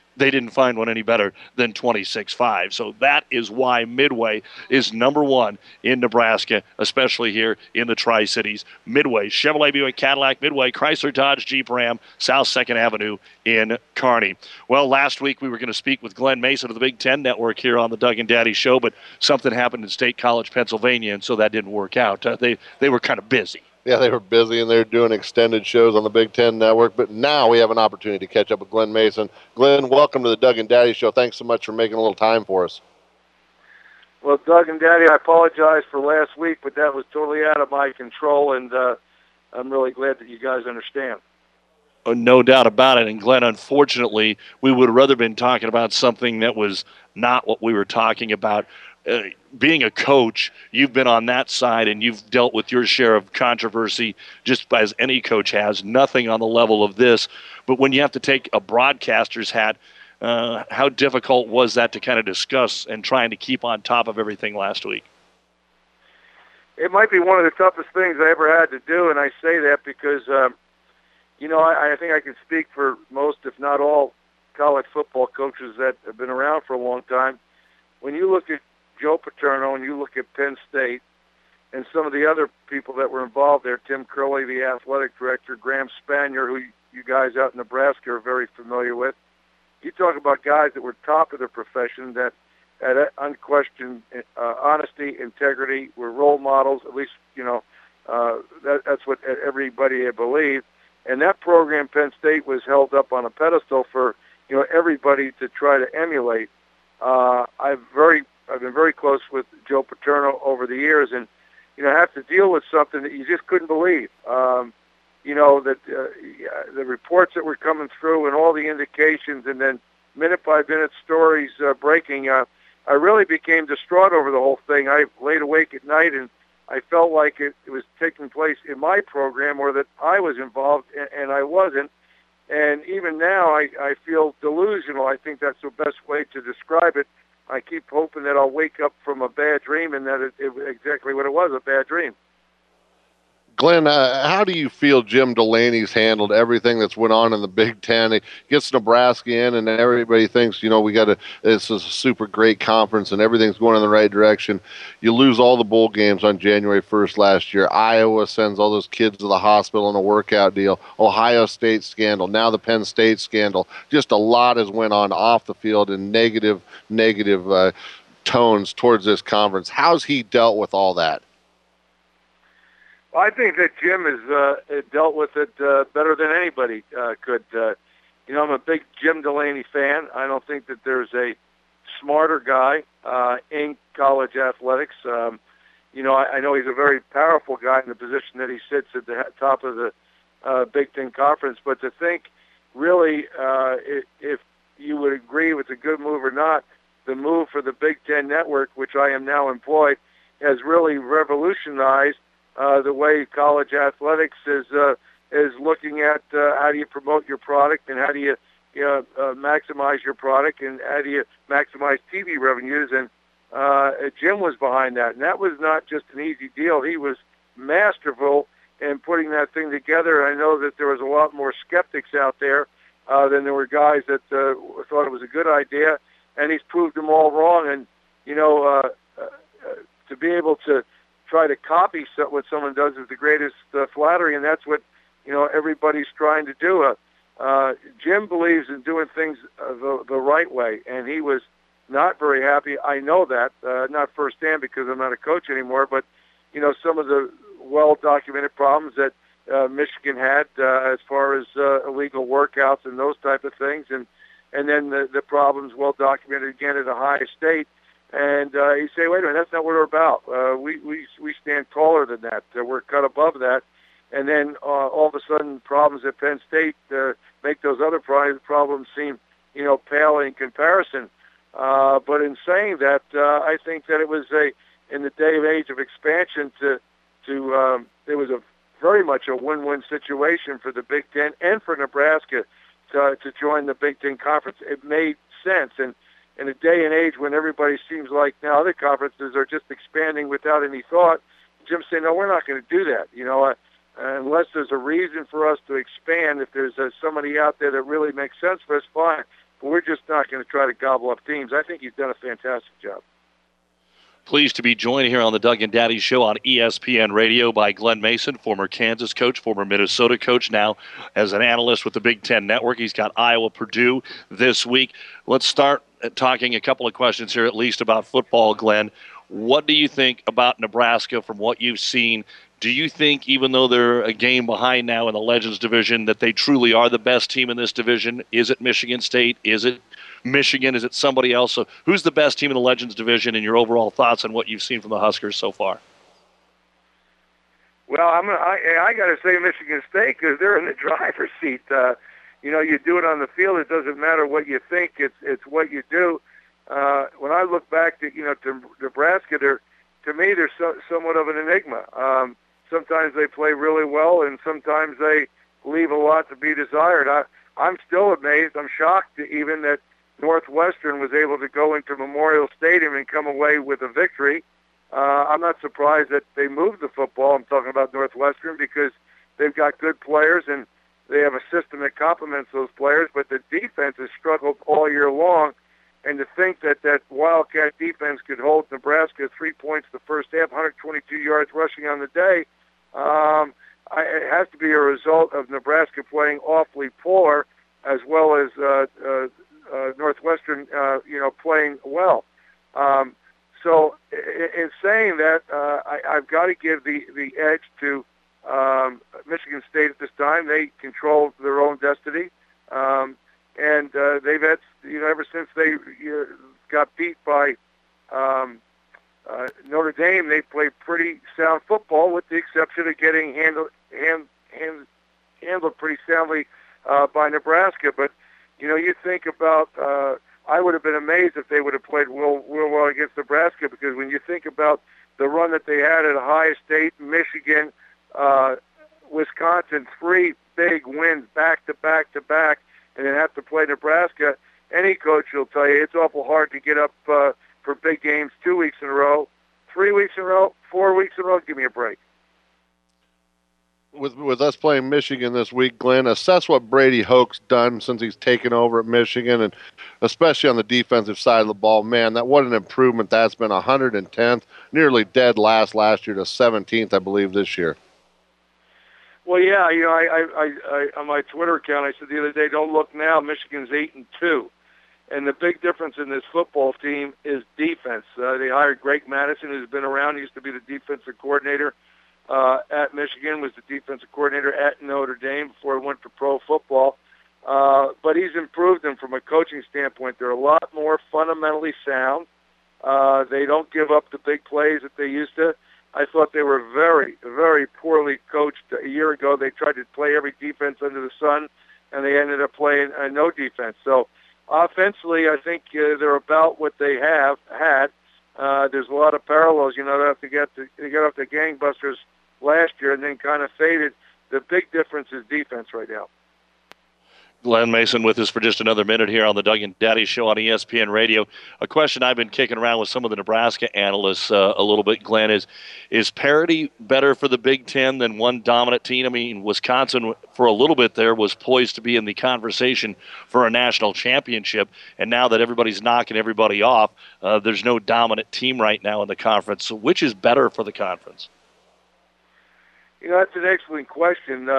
they didn't find one any better than 26-5. So that is why Midway is number one in Nebraska, especially here in the Tri-Cities. Midway, Chevrolet, Buick, Cadillac, Midway, Chrysler, Dodge, Jeep, Ram, South 2nd Avenue in Kearney. Well, last week we were going to speak with Glenn Mason of the Big Ten Network here on the Doug and Daddy Show, but something happened in State College, Pennsylvania, and so that didn't work out. They were kind of busy. Yeah, they were busy, and they're doing extended shows on the Big Ten Network. But now we have an opportunity to catch up with Glenn Mason. Glenn, welcome to the Doug and Daddy Show. Thanks so much for making a little time for us. Well, Doug and Daddy, I apologize for last week, but that was totally out of my control, and I'm really glad that you guys understand. Oh, no doubt about it. And, Glenn, unfortunately, we would have rather been talking about something that was not what we were talking about. Being a coach, you've been on that side and you've dealt with your share of controversy just as any coach has, nothing on the level of this. But when you have to take a broadcaster's hat, how difficult was that to kind of discuss and trying to keep on top of everything last week? It might be one of the toughest things I ever had to do, and I say that because, I think I can speak for most, if not all, college football coaches that have been around for a long time. When you look at Joe Paterno and you look at Penn State and some of the other people that were involved there, Tim Curley, the athletic director, Graham Spanier, who you guys out in Nebraska are very familiar with, you talk about guys that were top of their profession that had unquestioned honesty, integrity, were role models, at least, that's what everybody had believed. And that program, Penn State, was held up on a pedestal for, everybody to try to emulate. I've been very close with Joe Paterno over the years, and have to deal with something that you just couldn't believe. That the reports that were coming through and all the indications, and then minute by minute stories breaking. I really became distraught over the whole thing. I laid awake at night, and I felt like it was taking place in my program, or that I was involved and I wasn't. And even now, I feel delusional. I think that's the best way to describe it. I keep hoping that I'll wake up from a bad dream and that it exactly what it was, a bad dream. Glenn, how do you feel Jim Delaney's handled everything that's went on in the Big Ten? He gets Nebraska in, and everybody thinks, this is a super great conference, and everything's going in the right direction. You lose all the bowl games on January 1st last year. Iowa sends all those kids to the hospital in a workout deal. Ohio State scandal. Now the Penn State scandal. Just a lot has went on off the field in negative tones towards this conference. How's he dealt with all that? Well, I think that Jim has dealt with it better than anybody could. I'm a big Jim Delaney fan. I don't think that there's a smarter guy in college athletics. I know he's a very powerful guy in the position that he sits at the top of the Big Ten Conference. But to think, really, if you would agree with a good move or not, the move for the Big Ten Network, which I am now employed, has really revolutionized the way college athletics is looking at how do you promote your product and how do you maximize your product and how do you maximize TV revenues. And Jim was behind that, and that was not just an easy deal. He was masterful in putting that thing together. I know that there was a lot more skeptics out there than there were guys that thought it was a good idea, and he's proved them all wrong. And to be able to try to copy what someone does is the greatest flattery, and that's what everybody's trying to do. Jim believes in doing things the right way, and he was not very happy. I know that, not firsthand because I'm not a coach anymore, but some of the well-documented problems that Michigan had as far as illegal workouts and those type of things, and then the problems well-documented again at Ohio State. And you say, wait a minute, that's not what we're about. We stand taller than that. We're cut above that. And then all of a sudden, problems at Penn State make those other problems seem, pale in comparison. But in saying that, I think that it was in the day and age of expansion, it was very much a win-win situation for the Big Ten and for Nebraska to join the Big Ten Conference. It made sense. And in a day and age when everybody seems like now other conferences are just expanding without any thought, Jim said, no, we're not going to do that. Unless there's a reason for us to expand, if there's somebody out there that really makes sense for us, fine. but we're just not going to try to gobble up teams. I think he's done a fantastic job. Pleased to be joined here on the Doug and Daddy Show on ESPN Radio by Glenn Mason, former Kansas coach, former Minnesota coach, now as an analyst with the Big Ten Network. He's got Iowa, Purdue this week. Let's start talking a couple of questions here, at least about football, Glenn. What do you think about Nebraska from what you've seen? Do you think, even though they're a game behind now in the Legends division, that they truly are the best team in this division? Is it Michigan State? Is it Michigan? Is it somebody else? So who's the best team in the Legends division, and your overall thoughts on what you've seen from the Huskers so far? Well, I got to say Michigan State because they're in the driver's seat. You do it on the field. It doesn't matter what you think. It's what you do. When I look back to Nebraska, to me they're somewhat of an enigma. Sometimes they play really well, and sometimes they leave a lot to be desired. I'm still amazed. I'm shocked even that Northwestern was able to go into Memorial Stadium and come away with a victory. I'm not surprised that they moved the football. I'm talking about Northwestern because they've got good players and they have a system that complements those players, but the defense has struggled all year long. And to think that Wildcat defense could hold Nebraska 3 points the first half, 122 yards rushing on the day, it has to be a result of Nebraska playing awfully poor, as well as Northwestern, playing well. So in saying that, I've got to give the edge to Michigan State at this time. They control their own destiny. And they've had, ever since they got beat by Notre Dame, they played pretty sound football, with the exception of getting handled pretty soundly by Nebraska. But you think about, I would have been amazed if they would have played real well against Nebraska, because when you think about the run that they had at Ohio State, Michigan, Wisconsin, 3 big wins back to back to back, and then have to play Nebraska, any coach will tell you it's awful hard to get up for big games 2 weeks in a row, 3 weeks in a row, 4 weeks in a row. Give me a break. With us playing Michigan this week, Glenn, assess what Brady Hoke's done since he's taken over at Michigan, and especially on the defensive side of the ball. Man, what an improvement that's been. 110th, nearly dead last year to 17th, I believe, this year. Well, yeah, I on my Twitter account, I said the other day, don't look now, Michigan's 8-2. And the big difference in this football team is defense. They hired Greg Madison, who's been around. He used to be the defensive coordinator at Michigan, was the defensive coordinator at Notre Dame before he went to pro football. But he's improved them from a coaching standpoint. They're a lot more fundamentally sound. They don't give up the big plays that they used to. I thought they were very, very poorly coached a year ago. They tried to play every defense under the sun, and they ended up playing no defense. So offensively, I think they're about what they have had. There's a lot of parallels. They have to get off the gangbusters last year and then kind of faded. The big difference is defense right now. Glenn Mason with us for just another minute here on the Doug and Daddy Show on ESPN Radio. A question I've been kicking around with some of the Nebraska analysts a little bit, Glenn, is parity better for the Big Ten than one dominant team? I mean, Wisconsin for a little bit there was poised to be in the conversation for a national championship, and now that everybody's knocking everybody off, there's no dominant team right now in the conference. So which is better for the conference? That's an excellent question.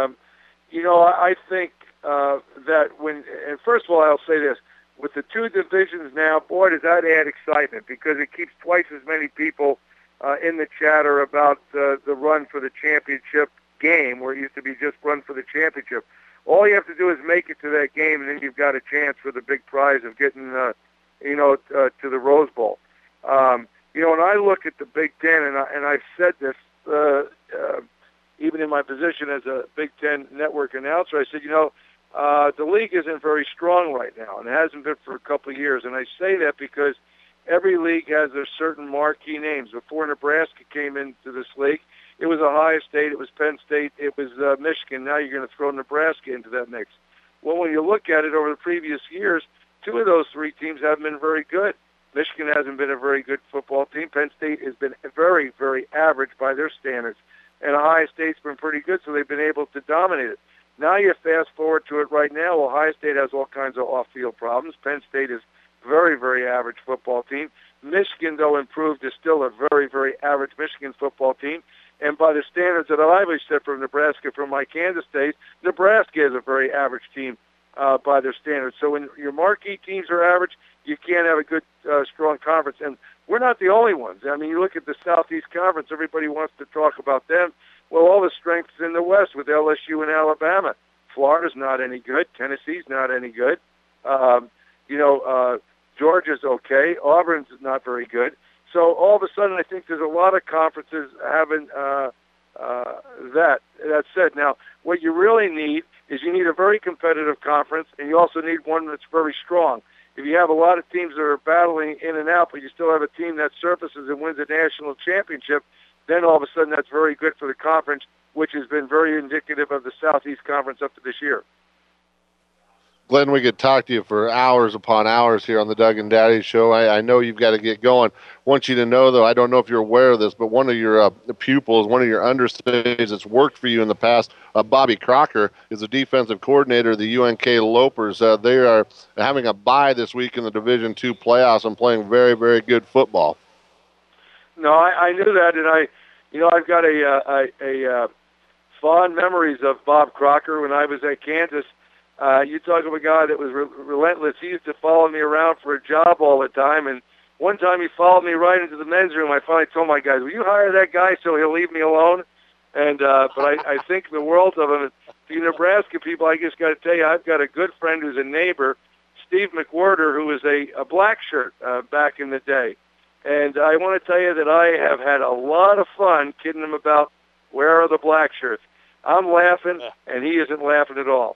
I think that and first of all, I'll say this, with the two divisions now, boy, does that add excitement, because it keeps twice as many people in the chatter about the run for the championship game, where it used to be just run for the championship. All you have to do is make it to that game, and then you've got a chance for the big prize of getting, to the Rose Bowl. When I look at the Big Ten, and I've said this, even in my position as a Big Ten network announcer, I said, the league isn't very strong right now, and it hasn't been for a couple of years. And I say that because every league has their certain marquee names. Before Nebraska came into this league, it was Ohio State, it was Penn State, it was Michigan. Now you're going to throw Nebraska into that mix. Well, when you look at it over the previous years, two of those three teams haven't been very good. Michigan hasn't been a very good football team. Penn State has been very, very average by their standards. And Ohio State's been pretty good, so they've been able to dominate it. Now you fast forward to it right now. Ohio State has all kinds of off-field problems. Penn State is very, very average football team. Michigan, though improved, is still a very, very average Michigan football team. And by the standards that I've always said from Nebraska, from my Kansas days, Nebraska is a very average team by their standards. So when your marquee teams are average, you can't have a good, strong conference. And we're not the only ones. I mean, you look at the Southeast Conference, everybody wants to talk about them. Well, all the strength is in the West with LSU and Alabama. Florida's not any good. Tennessee's not any good. Georgia's okay. Auburn's not very good. So all of a sudden, I think there's a lot of conferences having that. That said, now what you really need is you need a very competitive conference, and you also need one that's very strong. If you have a lot of teams that are battling in and out, but you still have a team that surfaces and wins a national championship, then all of a sudden that's very good for the conference, which has been very indicative of the Southeast Conference up to this year. Glenn, we could talk to you for hours upon hours here on the Doug and Daddy Show. I know you've got to get going. Want you to know, though, I don't know if you're aware of this, but one of your pupils, one of your understudies that's worked for you in the past, Bobby Crocker, is the defensive coordinator of the UNK Lopers. They are having a bye this week in the Division II playoffs and playing very, very good football. No, I knew that, and I've got a fond memories of Bob Crocker when I was at Kansas. You talk of a guy that was relentless. He used to follow me around for a job all the time, and one time he followed me right into the men's room. I finally told my guys, will you hire that guy so he'll leave me alone? And but I think the world of him. For you Nebraska people, I just got to tell you, I've got a good friend who's a neighbor, Steve McWhirter, who was a black shirt back in the day. And I want to tell you that I have had a lot of fun kidding him about where are the black shirts. I'm laughing, and he isn't laughing at all.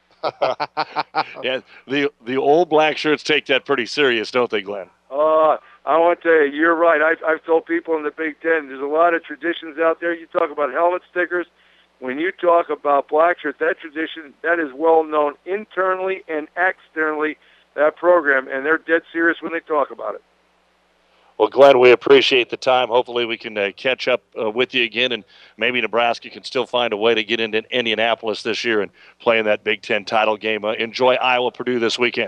Yeah, the old black shirts take that pretty serious, don't they, Glenn? I want to tell you, you're right. I've told people in the Big Ten, there's a lot of traditions out there. You talk about helmet stickers. When you talk about black shirts, that tradition, that is well known internally and externally, that program, and they're dead serious when they talk about it. Well, Glenn, we appreciate the time. Hopefully we can catch up with you again, and maybe Nebraska can still find a way to get into Indianapolis this year and play in that Big Ten title game. Enjoy Iowa-Purdue this weekend.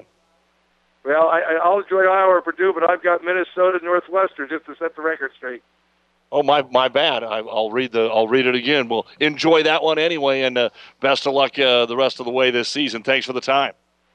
Well, I'll enjoy Iowa or Purdue, but I've got Minnesota Northwestern just to set the record straight. Oh, my bad. I'll read it again. We'll enjoy that one anyway, and best of luck the rest of the way this season. Thanks for the time.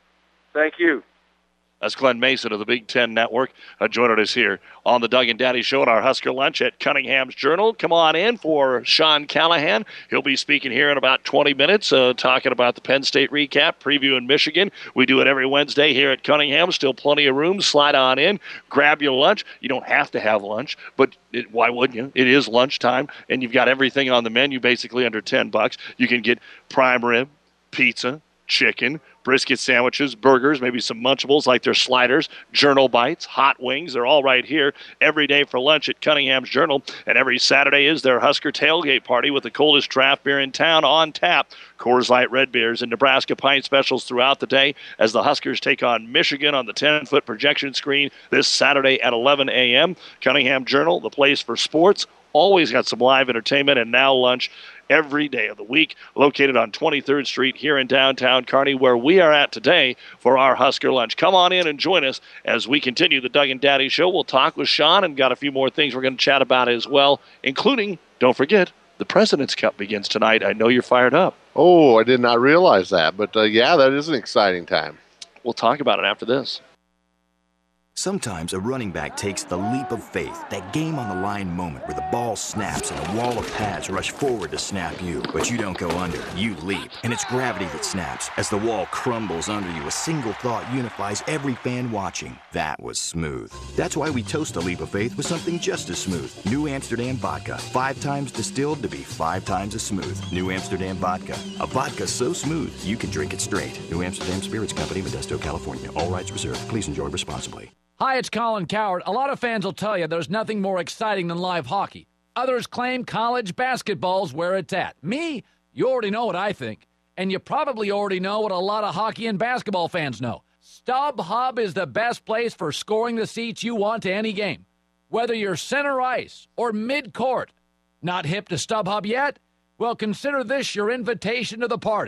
Thank you. That's Glenn Mason of the Big Ten Network joining us here on the Doug and Daddy Show at our Husker Lunch at Cunningham's Journal. Come on in for Sean Callahan. He'll be speaking here in about 20 minutes, talking about the Penn State recap, previewing Michigan. We do it every Wednesday here at Cunningham. Still plenty of room. Slide on in. Grab your lunch. You don't have to have lunch, but why wouldn't you? It is lunchtime, and you've got everything on the menu basically under $10. You can get prime rib, pizza, chicken, brisket sandwiches, burgers, maybe some Munchables like their sliders, Journal Bites, hot wings. They're all right here every day for lunch at Cunningham's Journal. And every Saturday is their Husker tailgate party with the coldest draft beer in town on tap. Coors Light Red Beers and Nebraska Pint Specials throughout the day as the Huskers take on Michigan on the 10-foot projection screen this Saturday at 11 a.m. Cunningham Journal, the place for sports. Always got some live entertainment, and now lunch every day of the week, located on 23rd Street here in downtown Kearney, where we are at today for our Husker Lunch. Come on in and join us as we continue the Doug and Daddy Show. We'll talk with Sean and got a few more things we're going to chat about as well, including, don't forget, the President's Cup begins tonight. I know you're fired up. Oh, I did not realize that, but yeah, that is an exciting time. We'll talk about it after this. Sometimes a running back takes the leap of faith, that game-on-the-line moment where the ball snaps and a wall of pads rush forward to snap you. But you don't go under, you leap. And it's gravity that snaps. As the wall crumbles under you, a single thought unifies every fan watching. That was smooth. That's why we toast a leap of faith with something just as smooth. New Amsterdam Vodka, 5 times distilled to be 5 times as smooth. New Amsterdam Vodka, a vodka so smooth you can drink it straight. New Amsterdam Spirits Company, Modesto, California. All rights reserved. Please enjoy responsibly. Hi, it's Colin Cowherd. A lot of fans will tell you there's nothing more exciting than live hockey. Others claim college basketball's where it's at. Me, you already know what I think. And you probably already know what a lot of hockey and basketball fans know. StubHub is the best place for scoring the seats you want to any game. Whether you're center ice or mid-court. Not hip to StubHub yet? Well, consider this your invitation to the party.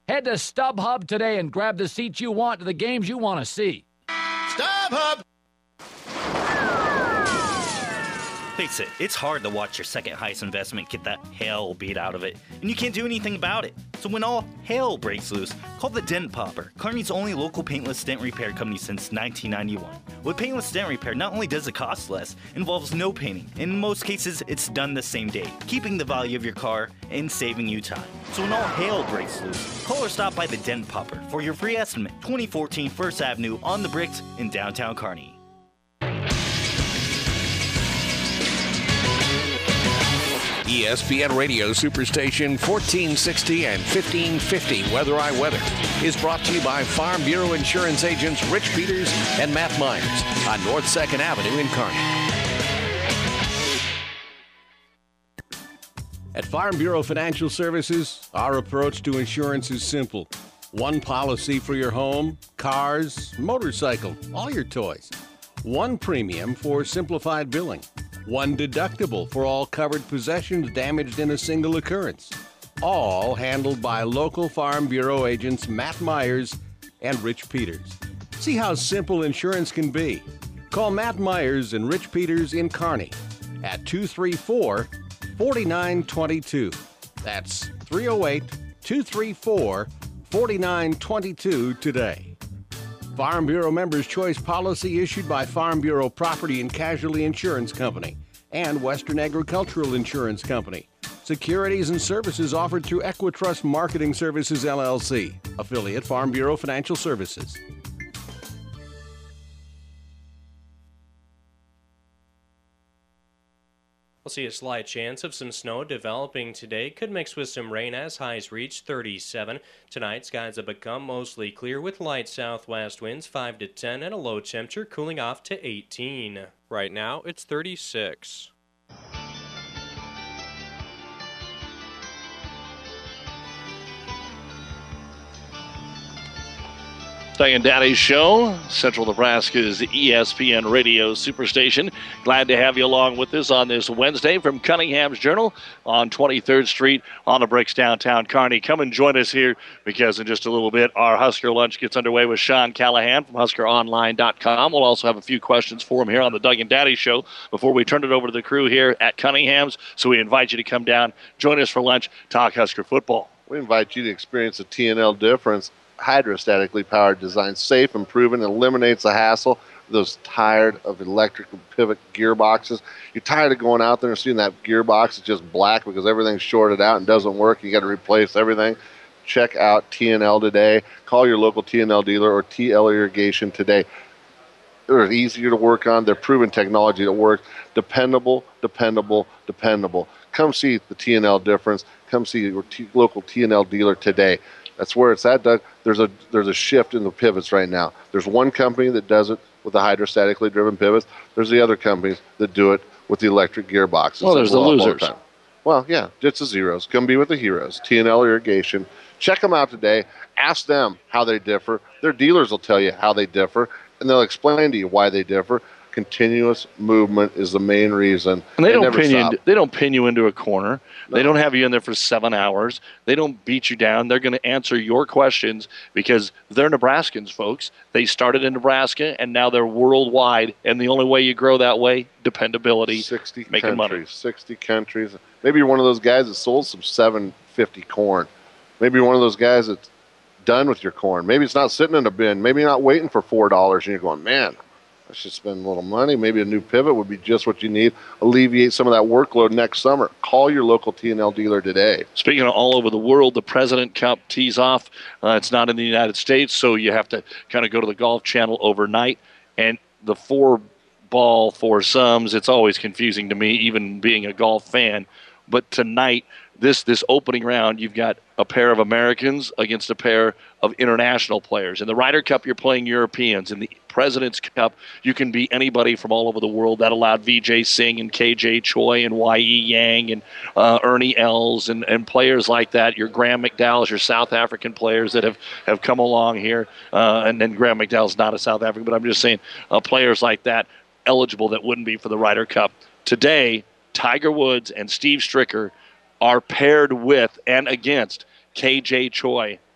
Head to StubHub today and grab the seats you want to the games you want to see. StubHub! Face it, it's hard to watch your second highest investment get the hell beat out of it, and you can't do anything about it. So when all hell breaks loose, call the Dent Popper, Kearney's only local paintless dent repair company since 1991. With paintless dent repair, not only does it cost less, it involves no painting, and in most cases, it's done the same day, keeping the value of your car and saving you time. So when all hell breaks loose, call or stop by the Dent Popper for your free estimate, 2014 First Avenue on the Bricks in downtown Kearney. ESPN Radio Superstation 1460 and 1550 Weather I Weather is brought to you by Farm Bureau Insurance agents Rich Peters and Matt Myers on North 2nd Avenue in Kearney. At Farm Bureau Financial Services, our approach to insurance is simple. One policy for your home, cars, motorcycle, all your toys. One premium for simplified billing. One deductible for all covered possessions damaged in a single occurrence. All handled by local Farm Bureau agents Matt Myers and Rich Peters. See how simple insurance can be. Call Matt Myers and Rich Peters in Kearney at 234-4922. That's 308-234-4922 today. Farm Bureau Members' Choice policy issued by Farm Bureau Property and Casualty Insurance Company and Western Agricultural Insurance Company. Securities and services offered through Equitrust Marketing Services, LLC, affiliate Farm Bureau Financial Services. We'll see a slight chance of some snow developing today. Could mix with some rain as highs reach 37. Tonight, skies have become mostly clear with light southwest winds 5 to 10 and a low temperature cooling off to 18. Right now, it's 36. Doug and Daddy's Show, Central Nebraska's ESPN Radio Superstation. Glad to have you along with us on this Wednesday from Cunningham's Journal on 23rd Street on the Bricks, downtown Kearney. Come and join us here because in just a little bit, our Husker Lunch gets underway with Sean Callahan from HuskerOnline.com. We'll also have a few questions for him here on the Doug and Daddy Show before we turn it over to the crew here at Cunningham's. So we invite you to come down, join us for lunch, talk Husker football. We invite you to experience the TNL difference. Hydrostatically powered design, safe and proven, eliminates the hassle. Those tired of electrical pivot gearboxes. You're tired of going out there and seeing that gearbox is just black because everything's shorted out and doesn't work. You got to replace everything. Check out TNL today. Call your local TNL dealer or TL Irrigation today. They're easier to work on. They're proven technology that works. Dependable, dependable, dependable. Come see the TNL difference. Come see your local TNL dealer today. That's where it's at, Doug. There's a shift in the pivots right now. There's one company that does it with the hydrostatically driven pivots. There's the other companies that do it with the electric gearboxes. Well, there's the losers. Well, yeah, it's the zeros. Come be with the heroes. TNL Irrigation. Check them out today. Ask them how they differ. Their dealers will tell you how they differ, and they'll explain to you why they differ. Continuous movement is the main reason. And they don't pin you into a corner. No. They don't have you in there for 7 hours. They don't beat you down. They're going to answer your questions because they're Nebraskans, folks. They started in Nebraska, and now they're worldwide. And the only way you grow that way, dependability, 60 making countries, money. 60 countries. Maybe you're one of those guys that sold some $7.50 corn. Maybe you're one of those guys that's done with your corn. Maybe it's not sitting in a bin. Maybe you're not waiting for $4, and you're going, man, I should spend a little money. Maybe a new pivot would be just what you need. Alleviate some of that workload next summer. Call your local TNL dealer today. Speaking of all over the world, the President Cup tees off. It's not in the United States, so you have to kind of go to the Golf Channel overnight. And the 4-ball foursomes, it's always confusing to me, even being a golf fan. But tonight, this opening round, you've got a pair of Americans against a pair of international players. In the Ryder Cup, you're playing Europeans. In the President's Cup, you can be anybody from all over the world. That allowed Vijay Singh and KJ Choi and Y.E. Yang and Ernie Els and players like that. Your Graham McDowell's, your South African players that have come along here. And then Graham McDowell's not a South African, but I'm just saying players like that eligible that wouldn't be for the Ryder Cup. Today, Tiger Woods and Steve Stricker are paired with and against KJ Choi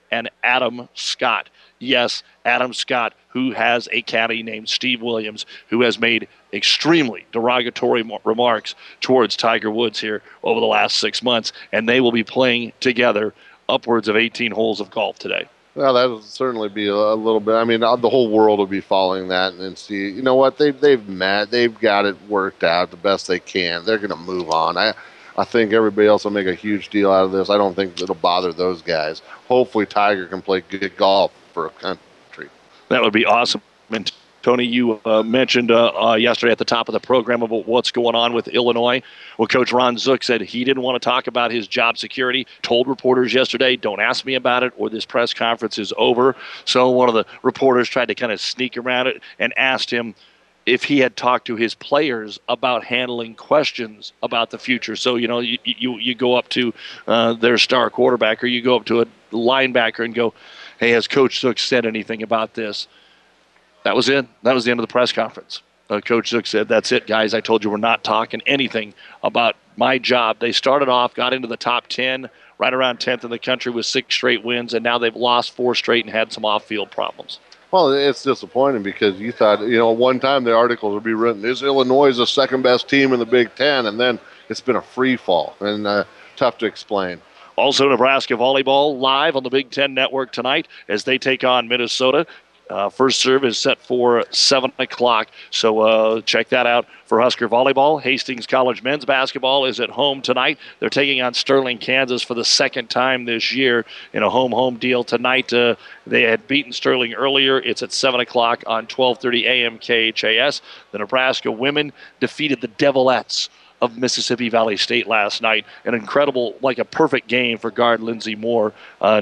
and Adam Scott. Yes, Adam Scott, who has a caddy named Steve Williams, who has made extremely derogatory remarks towards Tiger Woods here over the last 6 months, and they will be playing together upwards of 18 holes of golf today. Well, that would certainly be a little bit. I mean, the whole world will be following that and see. You know what? They've met. They've got it worked out the best they can. They're going to move on. I think everybody else will make a huge deal out of this. I don't think it'll bother those guys. Hopefully, Tiger can play good golf for a country. That would be awesome. And Tony, you mentioned yesterday at the top of the program about what's going on with Illinois. Well, Coach Ron Zook said he didn't want to talk about his job security, told reporters yesterday, don't ask me about it or this press conference is over. So one of the reporters tried to kind of sneak around it and asked him if he had talked to his players about handling questions about the future. So, you go up to their star quarterback or you go up to a linebacker and go, hey, has Coach Zook said anything about this? That was it. That was the end of the press conference. Coach Zook said, that's it, guys. I told you we're not talking anything about my job. They started off, got into the top 10, right around 10th in the country with 6 straight wins, and now they've lost 4 straight and had some off-field problems. Well, it's disappointing because you thought, one time the articles would be written, is Illinois the second-best team in the Big Ten? And then it's been a free fall and tough to explain. Also, Nebraska volleyball live on the Big Ten Network tonight as they take on Minnesota. First serve is set for 7 o'clock, so check that out for Husker volleyball. Hastings College men's basketball is at home tonight. They're taking on Sterling, Kansas for the second time this year in a home deal tonight. They had beaten Sterling earlier. It's at 7 o'clock on 12:30 a.m. KHAS. The Nebraska women defeated the Devilettes of Mississippi Valley State last night. An incredible, like a perfect game for guard Lindsey Moore,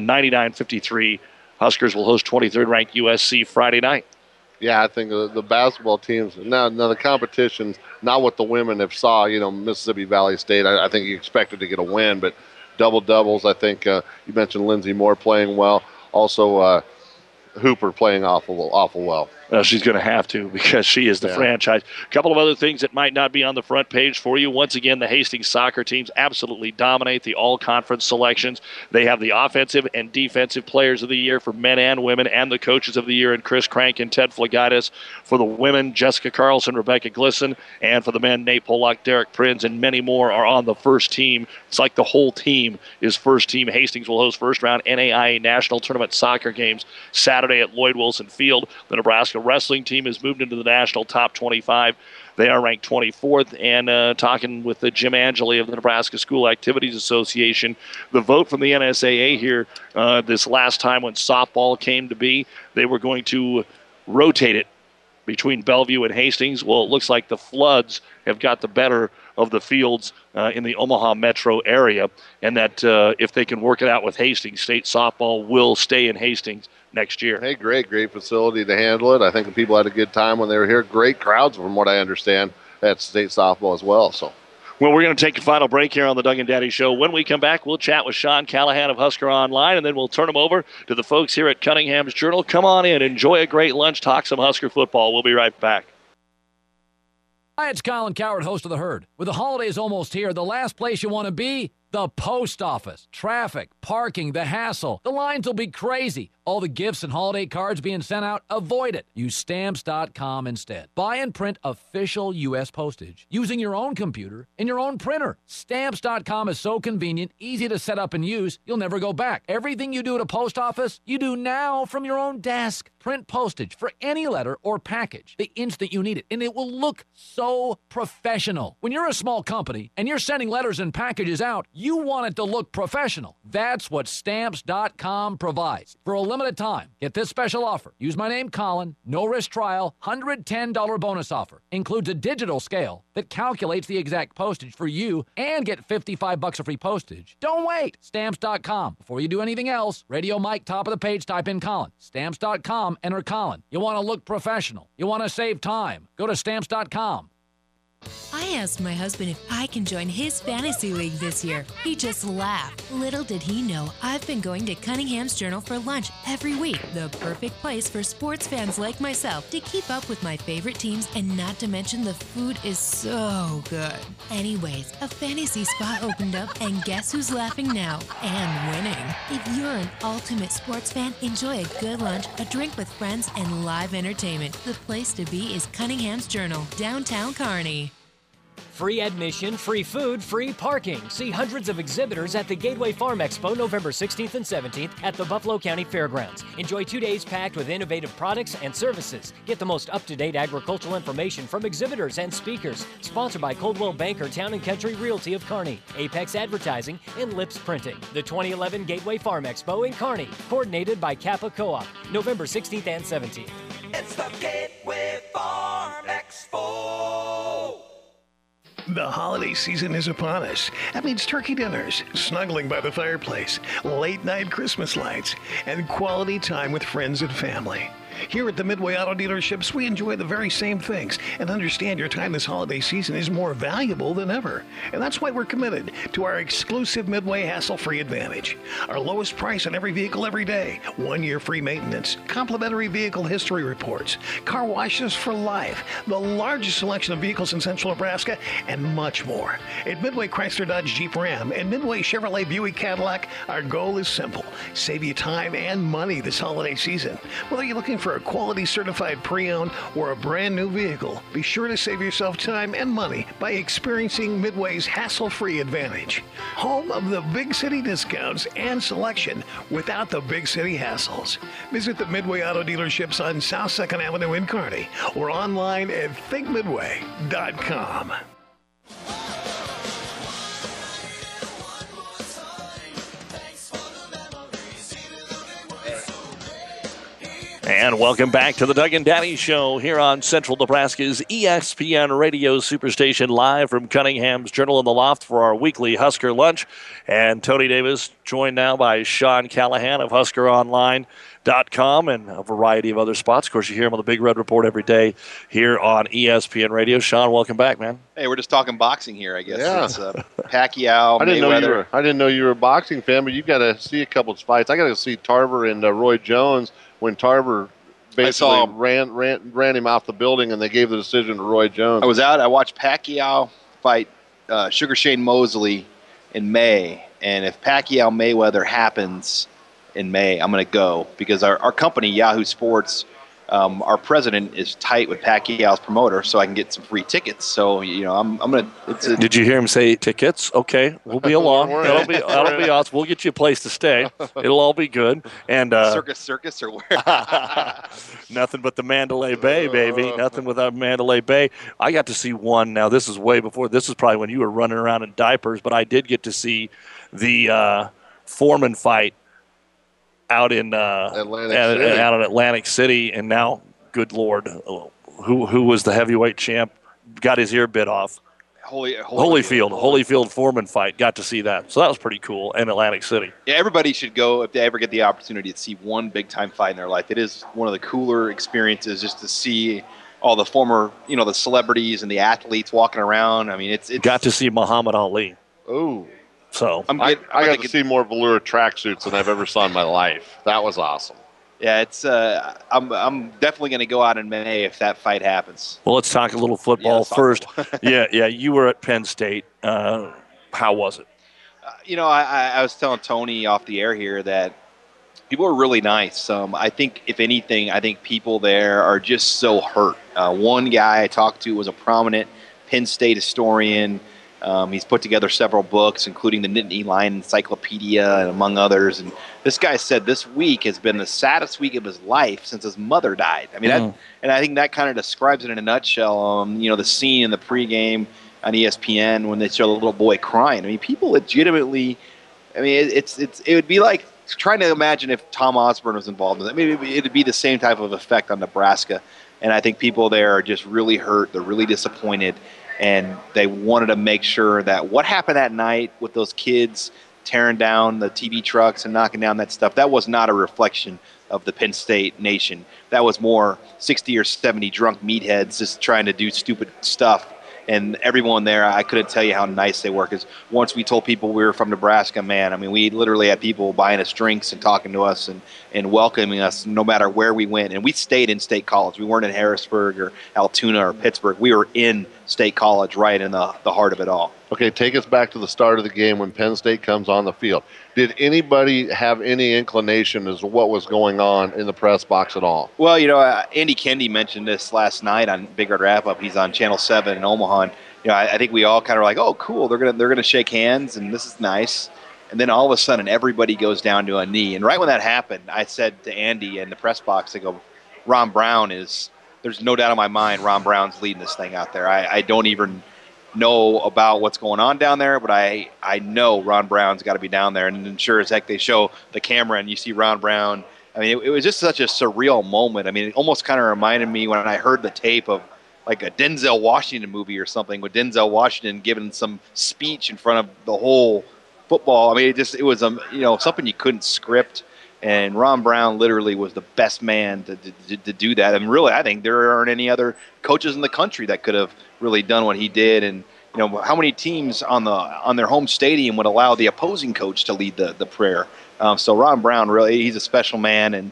99-53. Huskers will host 23rd ranked USC Friday night. Yeah, I think the basketball teams, now the competition's not what the women have saw, Mississippi Valley State. I think you expected to get a win, but double-doubles, I think you mentioned Lindsey Moore playing well. Also, Hooper playing awful well. She's going to have to because she is the franchise. A couple of other things that might not be on the front page for you. Once again, the Hastings soccer teams absolutely dominate the all-conference selections. They have the offensive and defensive players of the year for men and women and the coaches of the year in Chris Crank and Ted Flagaitis. For the women, Jessica Carlson, Rebecca Glisson, and for the men, Nate Pollock, Derek Prinz, and many more are on the first team. It's like the whole team is first team. Hastings will host first-round NAIA National Tournament soccer games Saturday at Lloyd Wilson Field. The Nebraska wrestling team has moved into the national top 25. They are ranked 24th. And talking with Jim Angeli of the Nebraska School Activities Association, the vote from the NSAA here this last time when softball came to be, they were going to rotate it between Bellevue and Hastings. Well, it looks like the Floods have got the better of the fields in the Omaha metro area, and that if they can work it out with Hastings, state softball will stay in Hastings next year. Hey, great facility to handle it. I think the people had a good time when they were here. Great crowds, from what I understand, at state softball as well. So, well, we're going to take a final break here on the Doug and Daddy Show. When we come back, we'll chat with Sean Callahan of Husker Online, and then we'll turn them over to the folks here at Cunningham's Journal. Come on in, enjoy a great lunch, talk some Husker football. We'll be right back. Hi, it's Colin Coward, host of The Herd. With the holidays almost here, the last place you want to be, the post office. Traffic, parking, the hassle. The lines will be crazy. All the gifts and holiday cards being sent out, avoid it. Use Stamps.com instead. Buy and print official U.S. postage using your own computer and your own printer. Stamps.com is so convenient, easy to set up and use, you'll never go back. Everything you do at a post office, you do now from your own desk. Print postage for any letter or package the instant you need it, and it will look so professional. When you're a small company and you're sending letters and packages out, you want it to look professional. That's what Stamps.com provides. For a limited time, get this special offer. Use my name, Colin. No risk trial. $110 bonus offer. Includes a digital scale that calculates the exact postage for you and get $55 of free postage. Don't wait. Stamps.com. Before you do anything else, Radio Mike, top of the page, type in Colin. Stamps.com, enter Colin. You want to look professional. You want to save time. Go to Stamps.com. I asked my husband if I can join his fantasy league this year. He just laughed. Little did he know I've been going to Cunningham's Journal for lunch every week. The perfect place for sports fans like myself to keep up with my favorite teams, and not to mention the food is so good. Anyways, a fantasy spot opened up, and guess who's laughing now and winning? If you're an ultimate sports fan, enjoy a good lunch, a drink with friends, and live entertainment. The place to be is Cunningham's Journal, downtown Kearney. Free admission, free food, free parking. See hundreds of exhibitors at the Gateway Farm Expo November 16th and 17th at the Buffalo County Fairgrounds. Enjoy 2 days packed with innovative products and services. Get the most up-to-date agricultural information from exhibitors and speakers. Sponsored by Coldwell Banker Town & Country Realty of Kearney, Apex Advertising, and Lips Printing. The 2011 Gateway Farm Expo in Kearney, coordinated by Kappa Co-op, November 16th and 17th. It's the Gateway Farm Expo. The holiday season is upon us. That means turkey dinners, snuggling by the fireplace, late-night Christmas lights, and quality time with friends and family. Here at the Midway Auto Dealerships, we enjoy the very same things and understand your time this holiday season is more valuable than ever. And that's why we're committed to our exclusive Midway hassle-free advantage. Our lowest price on every vehicle every day, 1 year free maintenance, complimentary vehicle history reports, car washes for life, the largest selection of vehicles in central Nebraska, and much more. At Midway Chrysler Dodge Jeep Ram and Midway Chevrolet Buick Cadillac, our goal is simple: save you time and money this holiday season. Whether you're looking for a quality certified pre-owned or a brand new vehicle, be sure to save yourself time and money by experiencing Midway's hassle-free advantage. Home of the big city discounts and selection without the big city hassles. Visit the Midway Auto Dealerships on South 2nd Avenue in Kearney or online at thinkmidway.com. And welcome back to the Doug and Danny Show here on Central Nebraska's ESPN Radio Superstation, live from Cunningham's Journal in the Loft for our weekly Husker Lunch. And Tony Davis, joined now by Sean Callahan of HuskerOnline.com and a variety of other spots. Of course, you hear him on the Big Red Report every day here on ESPN Radio. Sean, welcome back, man. Hey, we're just talking boxing here, I guess. Yeah. It's Pacquiao, I didn't know you were a boxing fan, but you got to see a couple of fights. I got to see Tarver and Roy Jones when Tarver basically ran him off the building, and they gave the decision to Roy Jones. I was out. I watched Pacquiao fight Sugar Shane Mosley in May, and if Pacquiao Mayweather happens in May, I'm going to go because our company, Yahoo Sports, our president is tight with Pacquiao's promoter, so I can get some free tickets. So I'm gonna. Did you hear him say tickets? Okay, we'll be along. that'll be awesome. We'll get you a place to stay. It'll all be good. And Circus or where? Nothing but the Mandalay Bay, baby. Nothing without Mandalay Bay. I got to see one. Now this is way before. This is probably when you were running around in diapers, but I did get to see the Foreman fight out in Atlantic City, and now, good Lord, who was the heavyweight champ? Got his ear bit off. Holyfield Foreman fight. Got to see that, so that was pretty cool in Atlantic City. Yeah, everybody should go if they ever get the opportunity to see one big time fight in their life. It is one of the cooler experiences just to see all the former, the celebrities and the athletes walking around. I mean, it's got to see Muhammad Ali. Oh. So I got to see more velour tracksuits than I've ever saw in my life. That was awesome. Yeah, it's. I'm definitely going to go out in May if that fight happens. Well, let's talk a little football first. Yeah. You were at Penn State. How was it? I was telling Tony off the air here that people were really nice. I think, if anything, people there are just so hurt. One guy I talked to was a prominent Penn State historian. He's put together several books, including the Nittany Lion Encyclopedia, and among others. And this guy said this week has been the saddest week of his life since his mother died. I mean, and I think that kind of describes it in a nutshell. The scene in the pregame on ESPN when they show the little boy crying. I mean, people legitimately. I mean, it would be like trying to imagine if Tom Osborne was involved in that. I mean, it'd be the same type of effect on Nebraska. And I think people there are just really hurt. They're really disappointed. And they wanted to make sure that what happened that night with those kids tearing down the TV trucks and knocking down that stuff, that was not a reflection of the Penn State nation. That was more 60 or 70 drunk meatheads just trying to do stupid stuff And everyone there, I couldn't tell you how nice they were, because once we told people we were from Nebraska, man, I mean, we literally had people buying us drinks and talking to us and welcoming us no matter where we went. And we stayed in State College. We weren't in Harrisburg or Altoona or Pittsburgh. We were in State College, right in the heart of it all. Okay, take us back to the start of the game when Penn State comes on the field. Did anybody have any inclination as to what was going on in the press box at all? Well, Andy Kendi mentioned this last night on Big Red Wrap-Up. He's on Channel 7 in Omaha. And, I think we all kind of were like, oh, cool, they're gonna shake hands, and this is nice. And then all of a sudden, everybody goes down to a knee. And right when that happened, I said to Andy in the press box, I go, Ron Brown there's no doubt in my mind Ron Brown's leading this thing out there. I don't even know about what's going on down there, but I know Ron Brown's got to be down there. And then sure as heck, they show the camera and you see Ron Brown. I mean, it was just such a surreal moment. I mean, it almost kind of reminded me when I heard the tape of like a Denzel Washington movie or something, with Denzel Washington giving some speech in front of the whole football. I mean, it was something you couldn't script. And Ron Brown literally was the best man to do that. And really, I think there aren't any other coaches in the country that could have really done what he did. And how many teams on their home stadium would allow the opposing coach to lead the prayer? So Ron Brown, really, he's a special man. And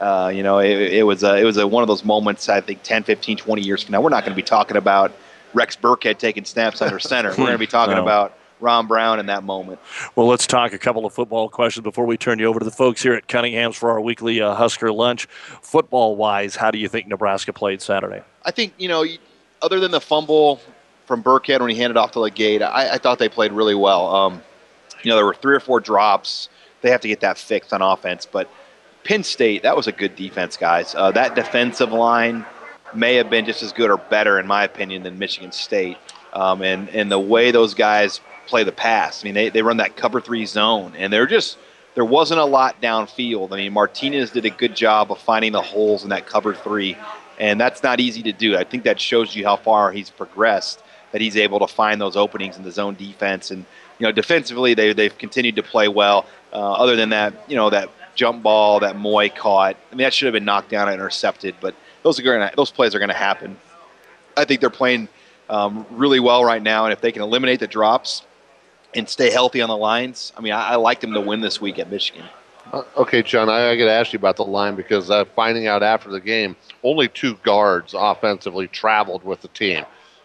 it was one of those moments. I think 10, 15, 20 years from now, we're not going to be talking about Rex Burkhead taking snaps under center. We're going to be talking about Ron Brown in that moment. Well, let's talk a couple of football questions before we turn you over to the folks here at Cunningham's for our weekly Husker lunch. Football-wise, how do you think Nebraska played Saturday? I think, other than the fumble from Burkhead when he handed off to Legate, I thought they played really well. There were 3 or 4 drops. They have to get that fixed on offense. But Penn State, that was a good defense, guys. That defensive line may have been just as good or better, in my opinion, than Michigan State. And the way those guys play the pass. I mean, they run that cover 3 zone, and there wasn't a lot downfield. I mean, Martinez did a good job of finding the holes in that cover 3, and that's not easy to do. I think that shows you how far he's progressed, that he's able to find those openings in the zone defense. And, defensively, they've continued to play well. Other than that, that jump ball that Moy caught, I mean, that should have been knocked down and intercepted, but those plays are going to happen. I think they're playing really well right now, and if they can eliminate the drops and stay healthy on the lines, I mean, I like them to win this week at Michigan. Okay, John, I got to ask you about the line, because finding out after the game, only 2 guards offensively traveled with the team.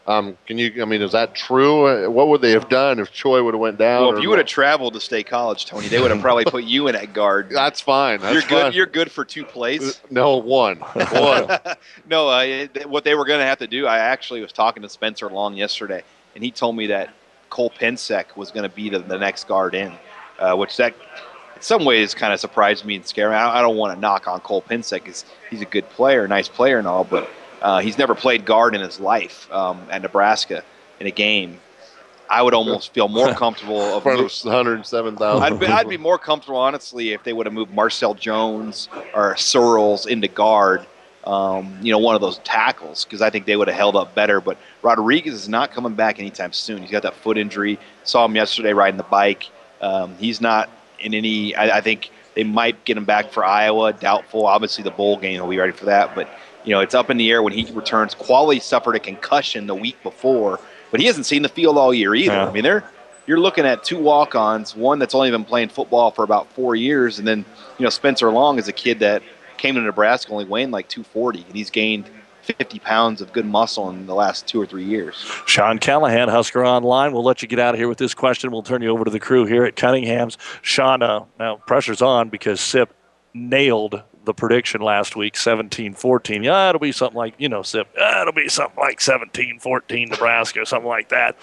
Is that true? What would they have done if Choi would have went down? Well, if you would have traveled to State College, Tony, they would have probably put you in at guard. That's fine. You're good for 2 plays. No, one. No, what they were going to have to do, I actually was talking to Spencer Long yesterday, and he told me that Cole Pensek was going to be the next guard in, which that in some ways kind of surprised me and scared me. I don't want to knock on Cole Pensek, because he's a good player, nice player and all, but he's never played guard in his life at Nebraska in a game. I would almost feel more comfortable. In front of 107,000. I'd be more comfortable, honestly, if they would have moved Marcel Jones or Searles into guard, one of those tackles, because I think they would have held up better. But Rodriguez is not coming back anytime soon. He's got that foot injury. Saw him yesterday riding the bike. He's not in any – I think they might get him back for Iowa. Doubtful. Obviously, the bowl game will be ready for that. But, it's up in the air when he returns. Qualley suffered a concussion the week before, but he hasn't seen the field all year either. Yeah. I mean, you're looking at 2 walk-ons, one that's only been playing football for about 4 years, and then, Spencer Long is a kid that came to Nebraska only weighing like 240, and he's gained 50 pounds of good muscle in the last 2 or 3 years. Sean Callahan, Husker Online. We'll let you get out of here with this question. We'll turn you over to the crew here at Cunningham's. Sean, now pressure's on because Sip nailed the prediction last week, 17-14. Yeah, it'll be something like, Sip, it'll be something like 17-14 Nebraska, something like that.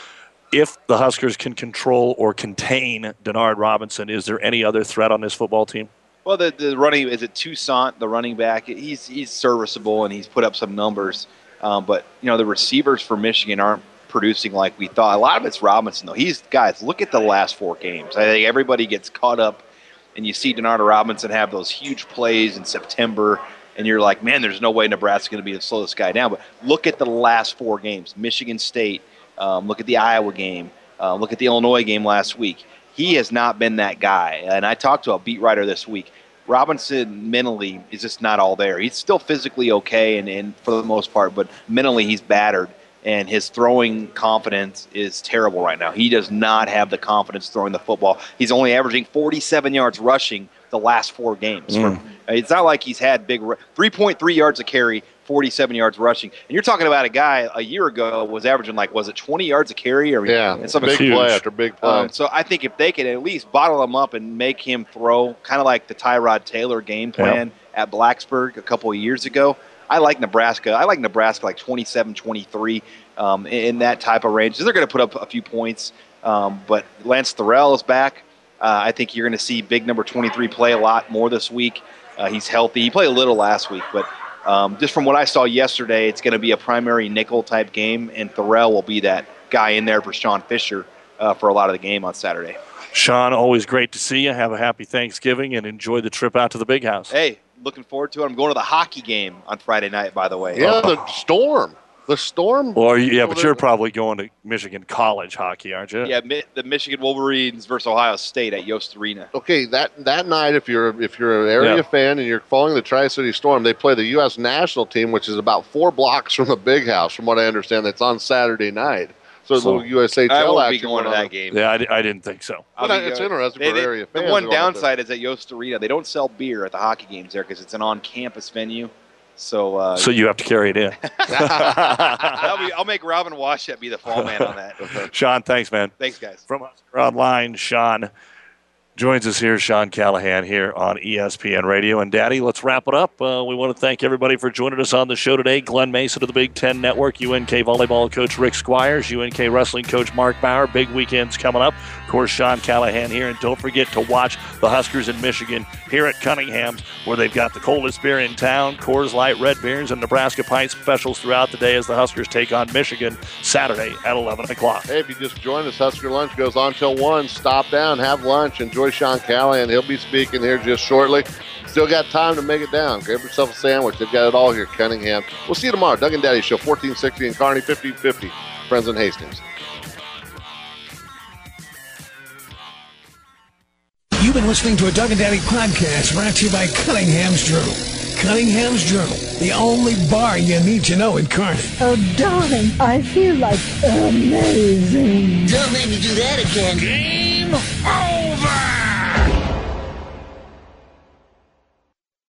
If the Huskers can control or contain Denard Robinson, is there any other threat on this football team? Well, the running, is it Toussaint, the running back? He's serviceable, and he's put up some numbers. But, the receivers for Michigan aren't producing like we thought. A lot of it's Robinson, though. Guys, look at the last 4 games. I think everybody gets caught up, and you see Denard Robinson have those huge plays in September, and you're like, man, there's no way Nebraska's going to be able to slow this guy down. But look at the last 4 games. Michigan State, look at the Iowa game, look at the Illinois game last week. He has not been that guy. And I talked to a beat writer this week. Robinson mentally is just not all there. He's still physically okay and for the most part, but mentally he's battered. and his throwing confidence is terrible right now. He does not have the confidence throwing the football. He's only averaging 47 yards rushing the last 4 games. It's not like he's had big 3.3 yards a carry, 47 yards rushing. And you're talking about a guy a year ago was averaging was it 20 yards a carry? Or big play after big play. So I think if they could at least bottle him up and make him throw, kind of like the Tyrod Taylor game plan at Blacksburg a couple of years ago, I like Nebraska. I like Nebraska 27-23 in that type of range. They're going to put up a few points, but Lance Thorell is back. I think you're going to see big number 23 play a lot more this week. He's healthy. He played a little last week, but just from what I saw yesterday, it's going to be a primary nickel type game, and Thorell will be that guy in there for Sean Fisher for a lot of the game on Saturday. Sean, always great to see you. Have a happy Thanksgiving and enjoy the trip out to the Big House. Hey, looking forward to it. I'm going to the hockey game on Friday night, by the way. Yeah, the Storm. The Storm? Well, yeah, but you're probably going to Michigan college hockey, aren't you? Yeah, the Michigan Wolverines versus Ohio State at Yost Arena. Okay, that night, if you're an area fan and you're following the Tri-City Storm, they play the U.S. national team, which is about 4 blocks from the Big House, from what I understand. That's on Saturday night. So the USA I won't be action going to that game. Yeah, I didn't think so. It's interesting for area fans. The one downside is at Yost Arena, they don't sell beer at the hockey games there because it's an on-campus venue. So you have to carry it in. I'll make Robin Washut be the fall man on that. Sean, thanks, man. Thanks, guys. From Husker Online, Sean joins us here, Sean Callahan here on ESPN Radio. And, Daddy, let's wrap it up. We want to thank everybody for joining us on the show today. Glenn Mason of the Big Ten Network, UNK volleyball coach Rick Squires, UNK wrestling coach Mark Bauer. Big weekends coming up. Of course, Sean Callahan here. And don't forget to watch the Huskers in Michigan here at Cunningham's, where they've got the coldest beer in town, Coors Light, Red Beers, and Nebraska Pint specials throughout the day as the Huskers take on Michigan Saturday at 11 o'clock. Hey, if you just joined us, Husker Lunch goes on till 1. Stop down, have lunch, enjoy Sean Callahan. He'll be speaking here just shortly. Still got time to make it down. Grab yourself a sandwich. They've got it all here at Cunningham. We'll see you tomorrow. Doug and Daddy Show, 1460 in Kearney, 1550. Friends in Hastings. You've been listening to a Doug and Daddy podcast brought to you by Cunningham's Journal. Cunningham's Journal, the only bar you need to know in Kearney. Oh, darling, I feel like amazing. Don't make me do that again. Game over!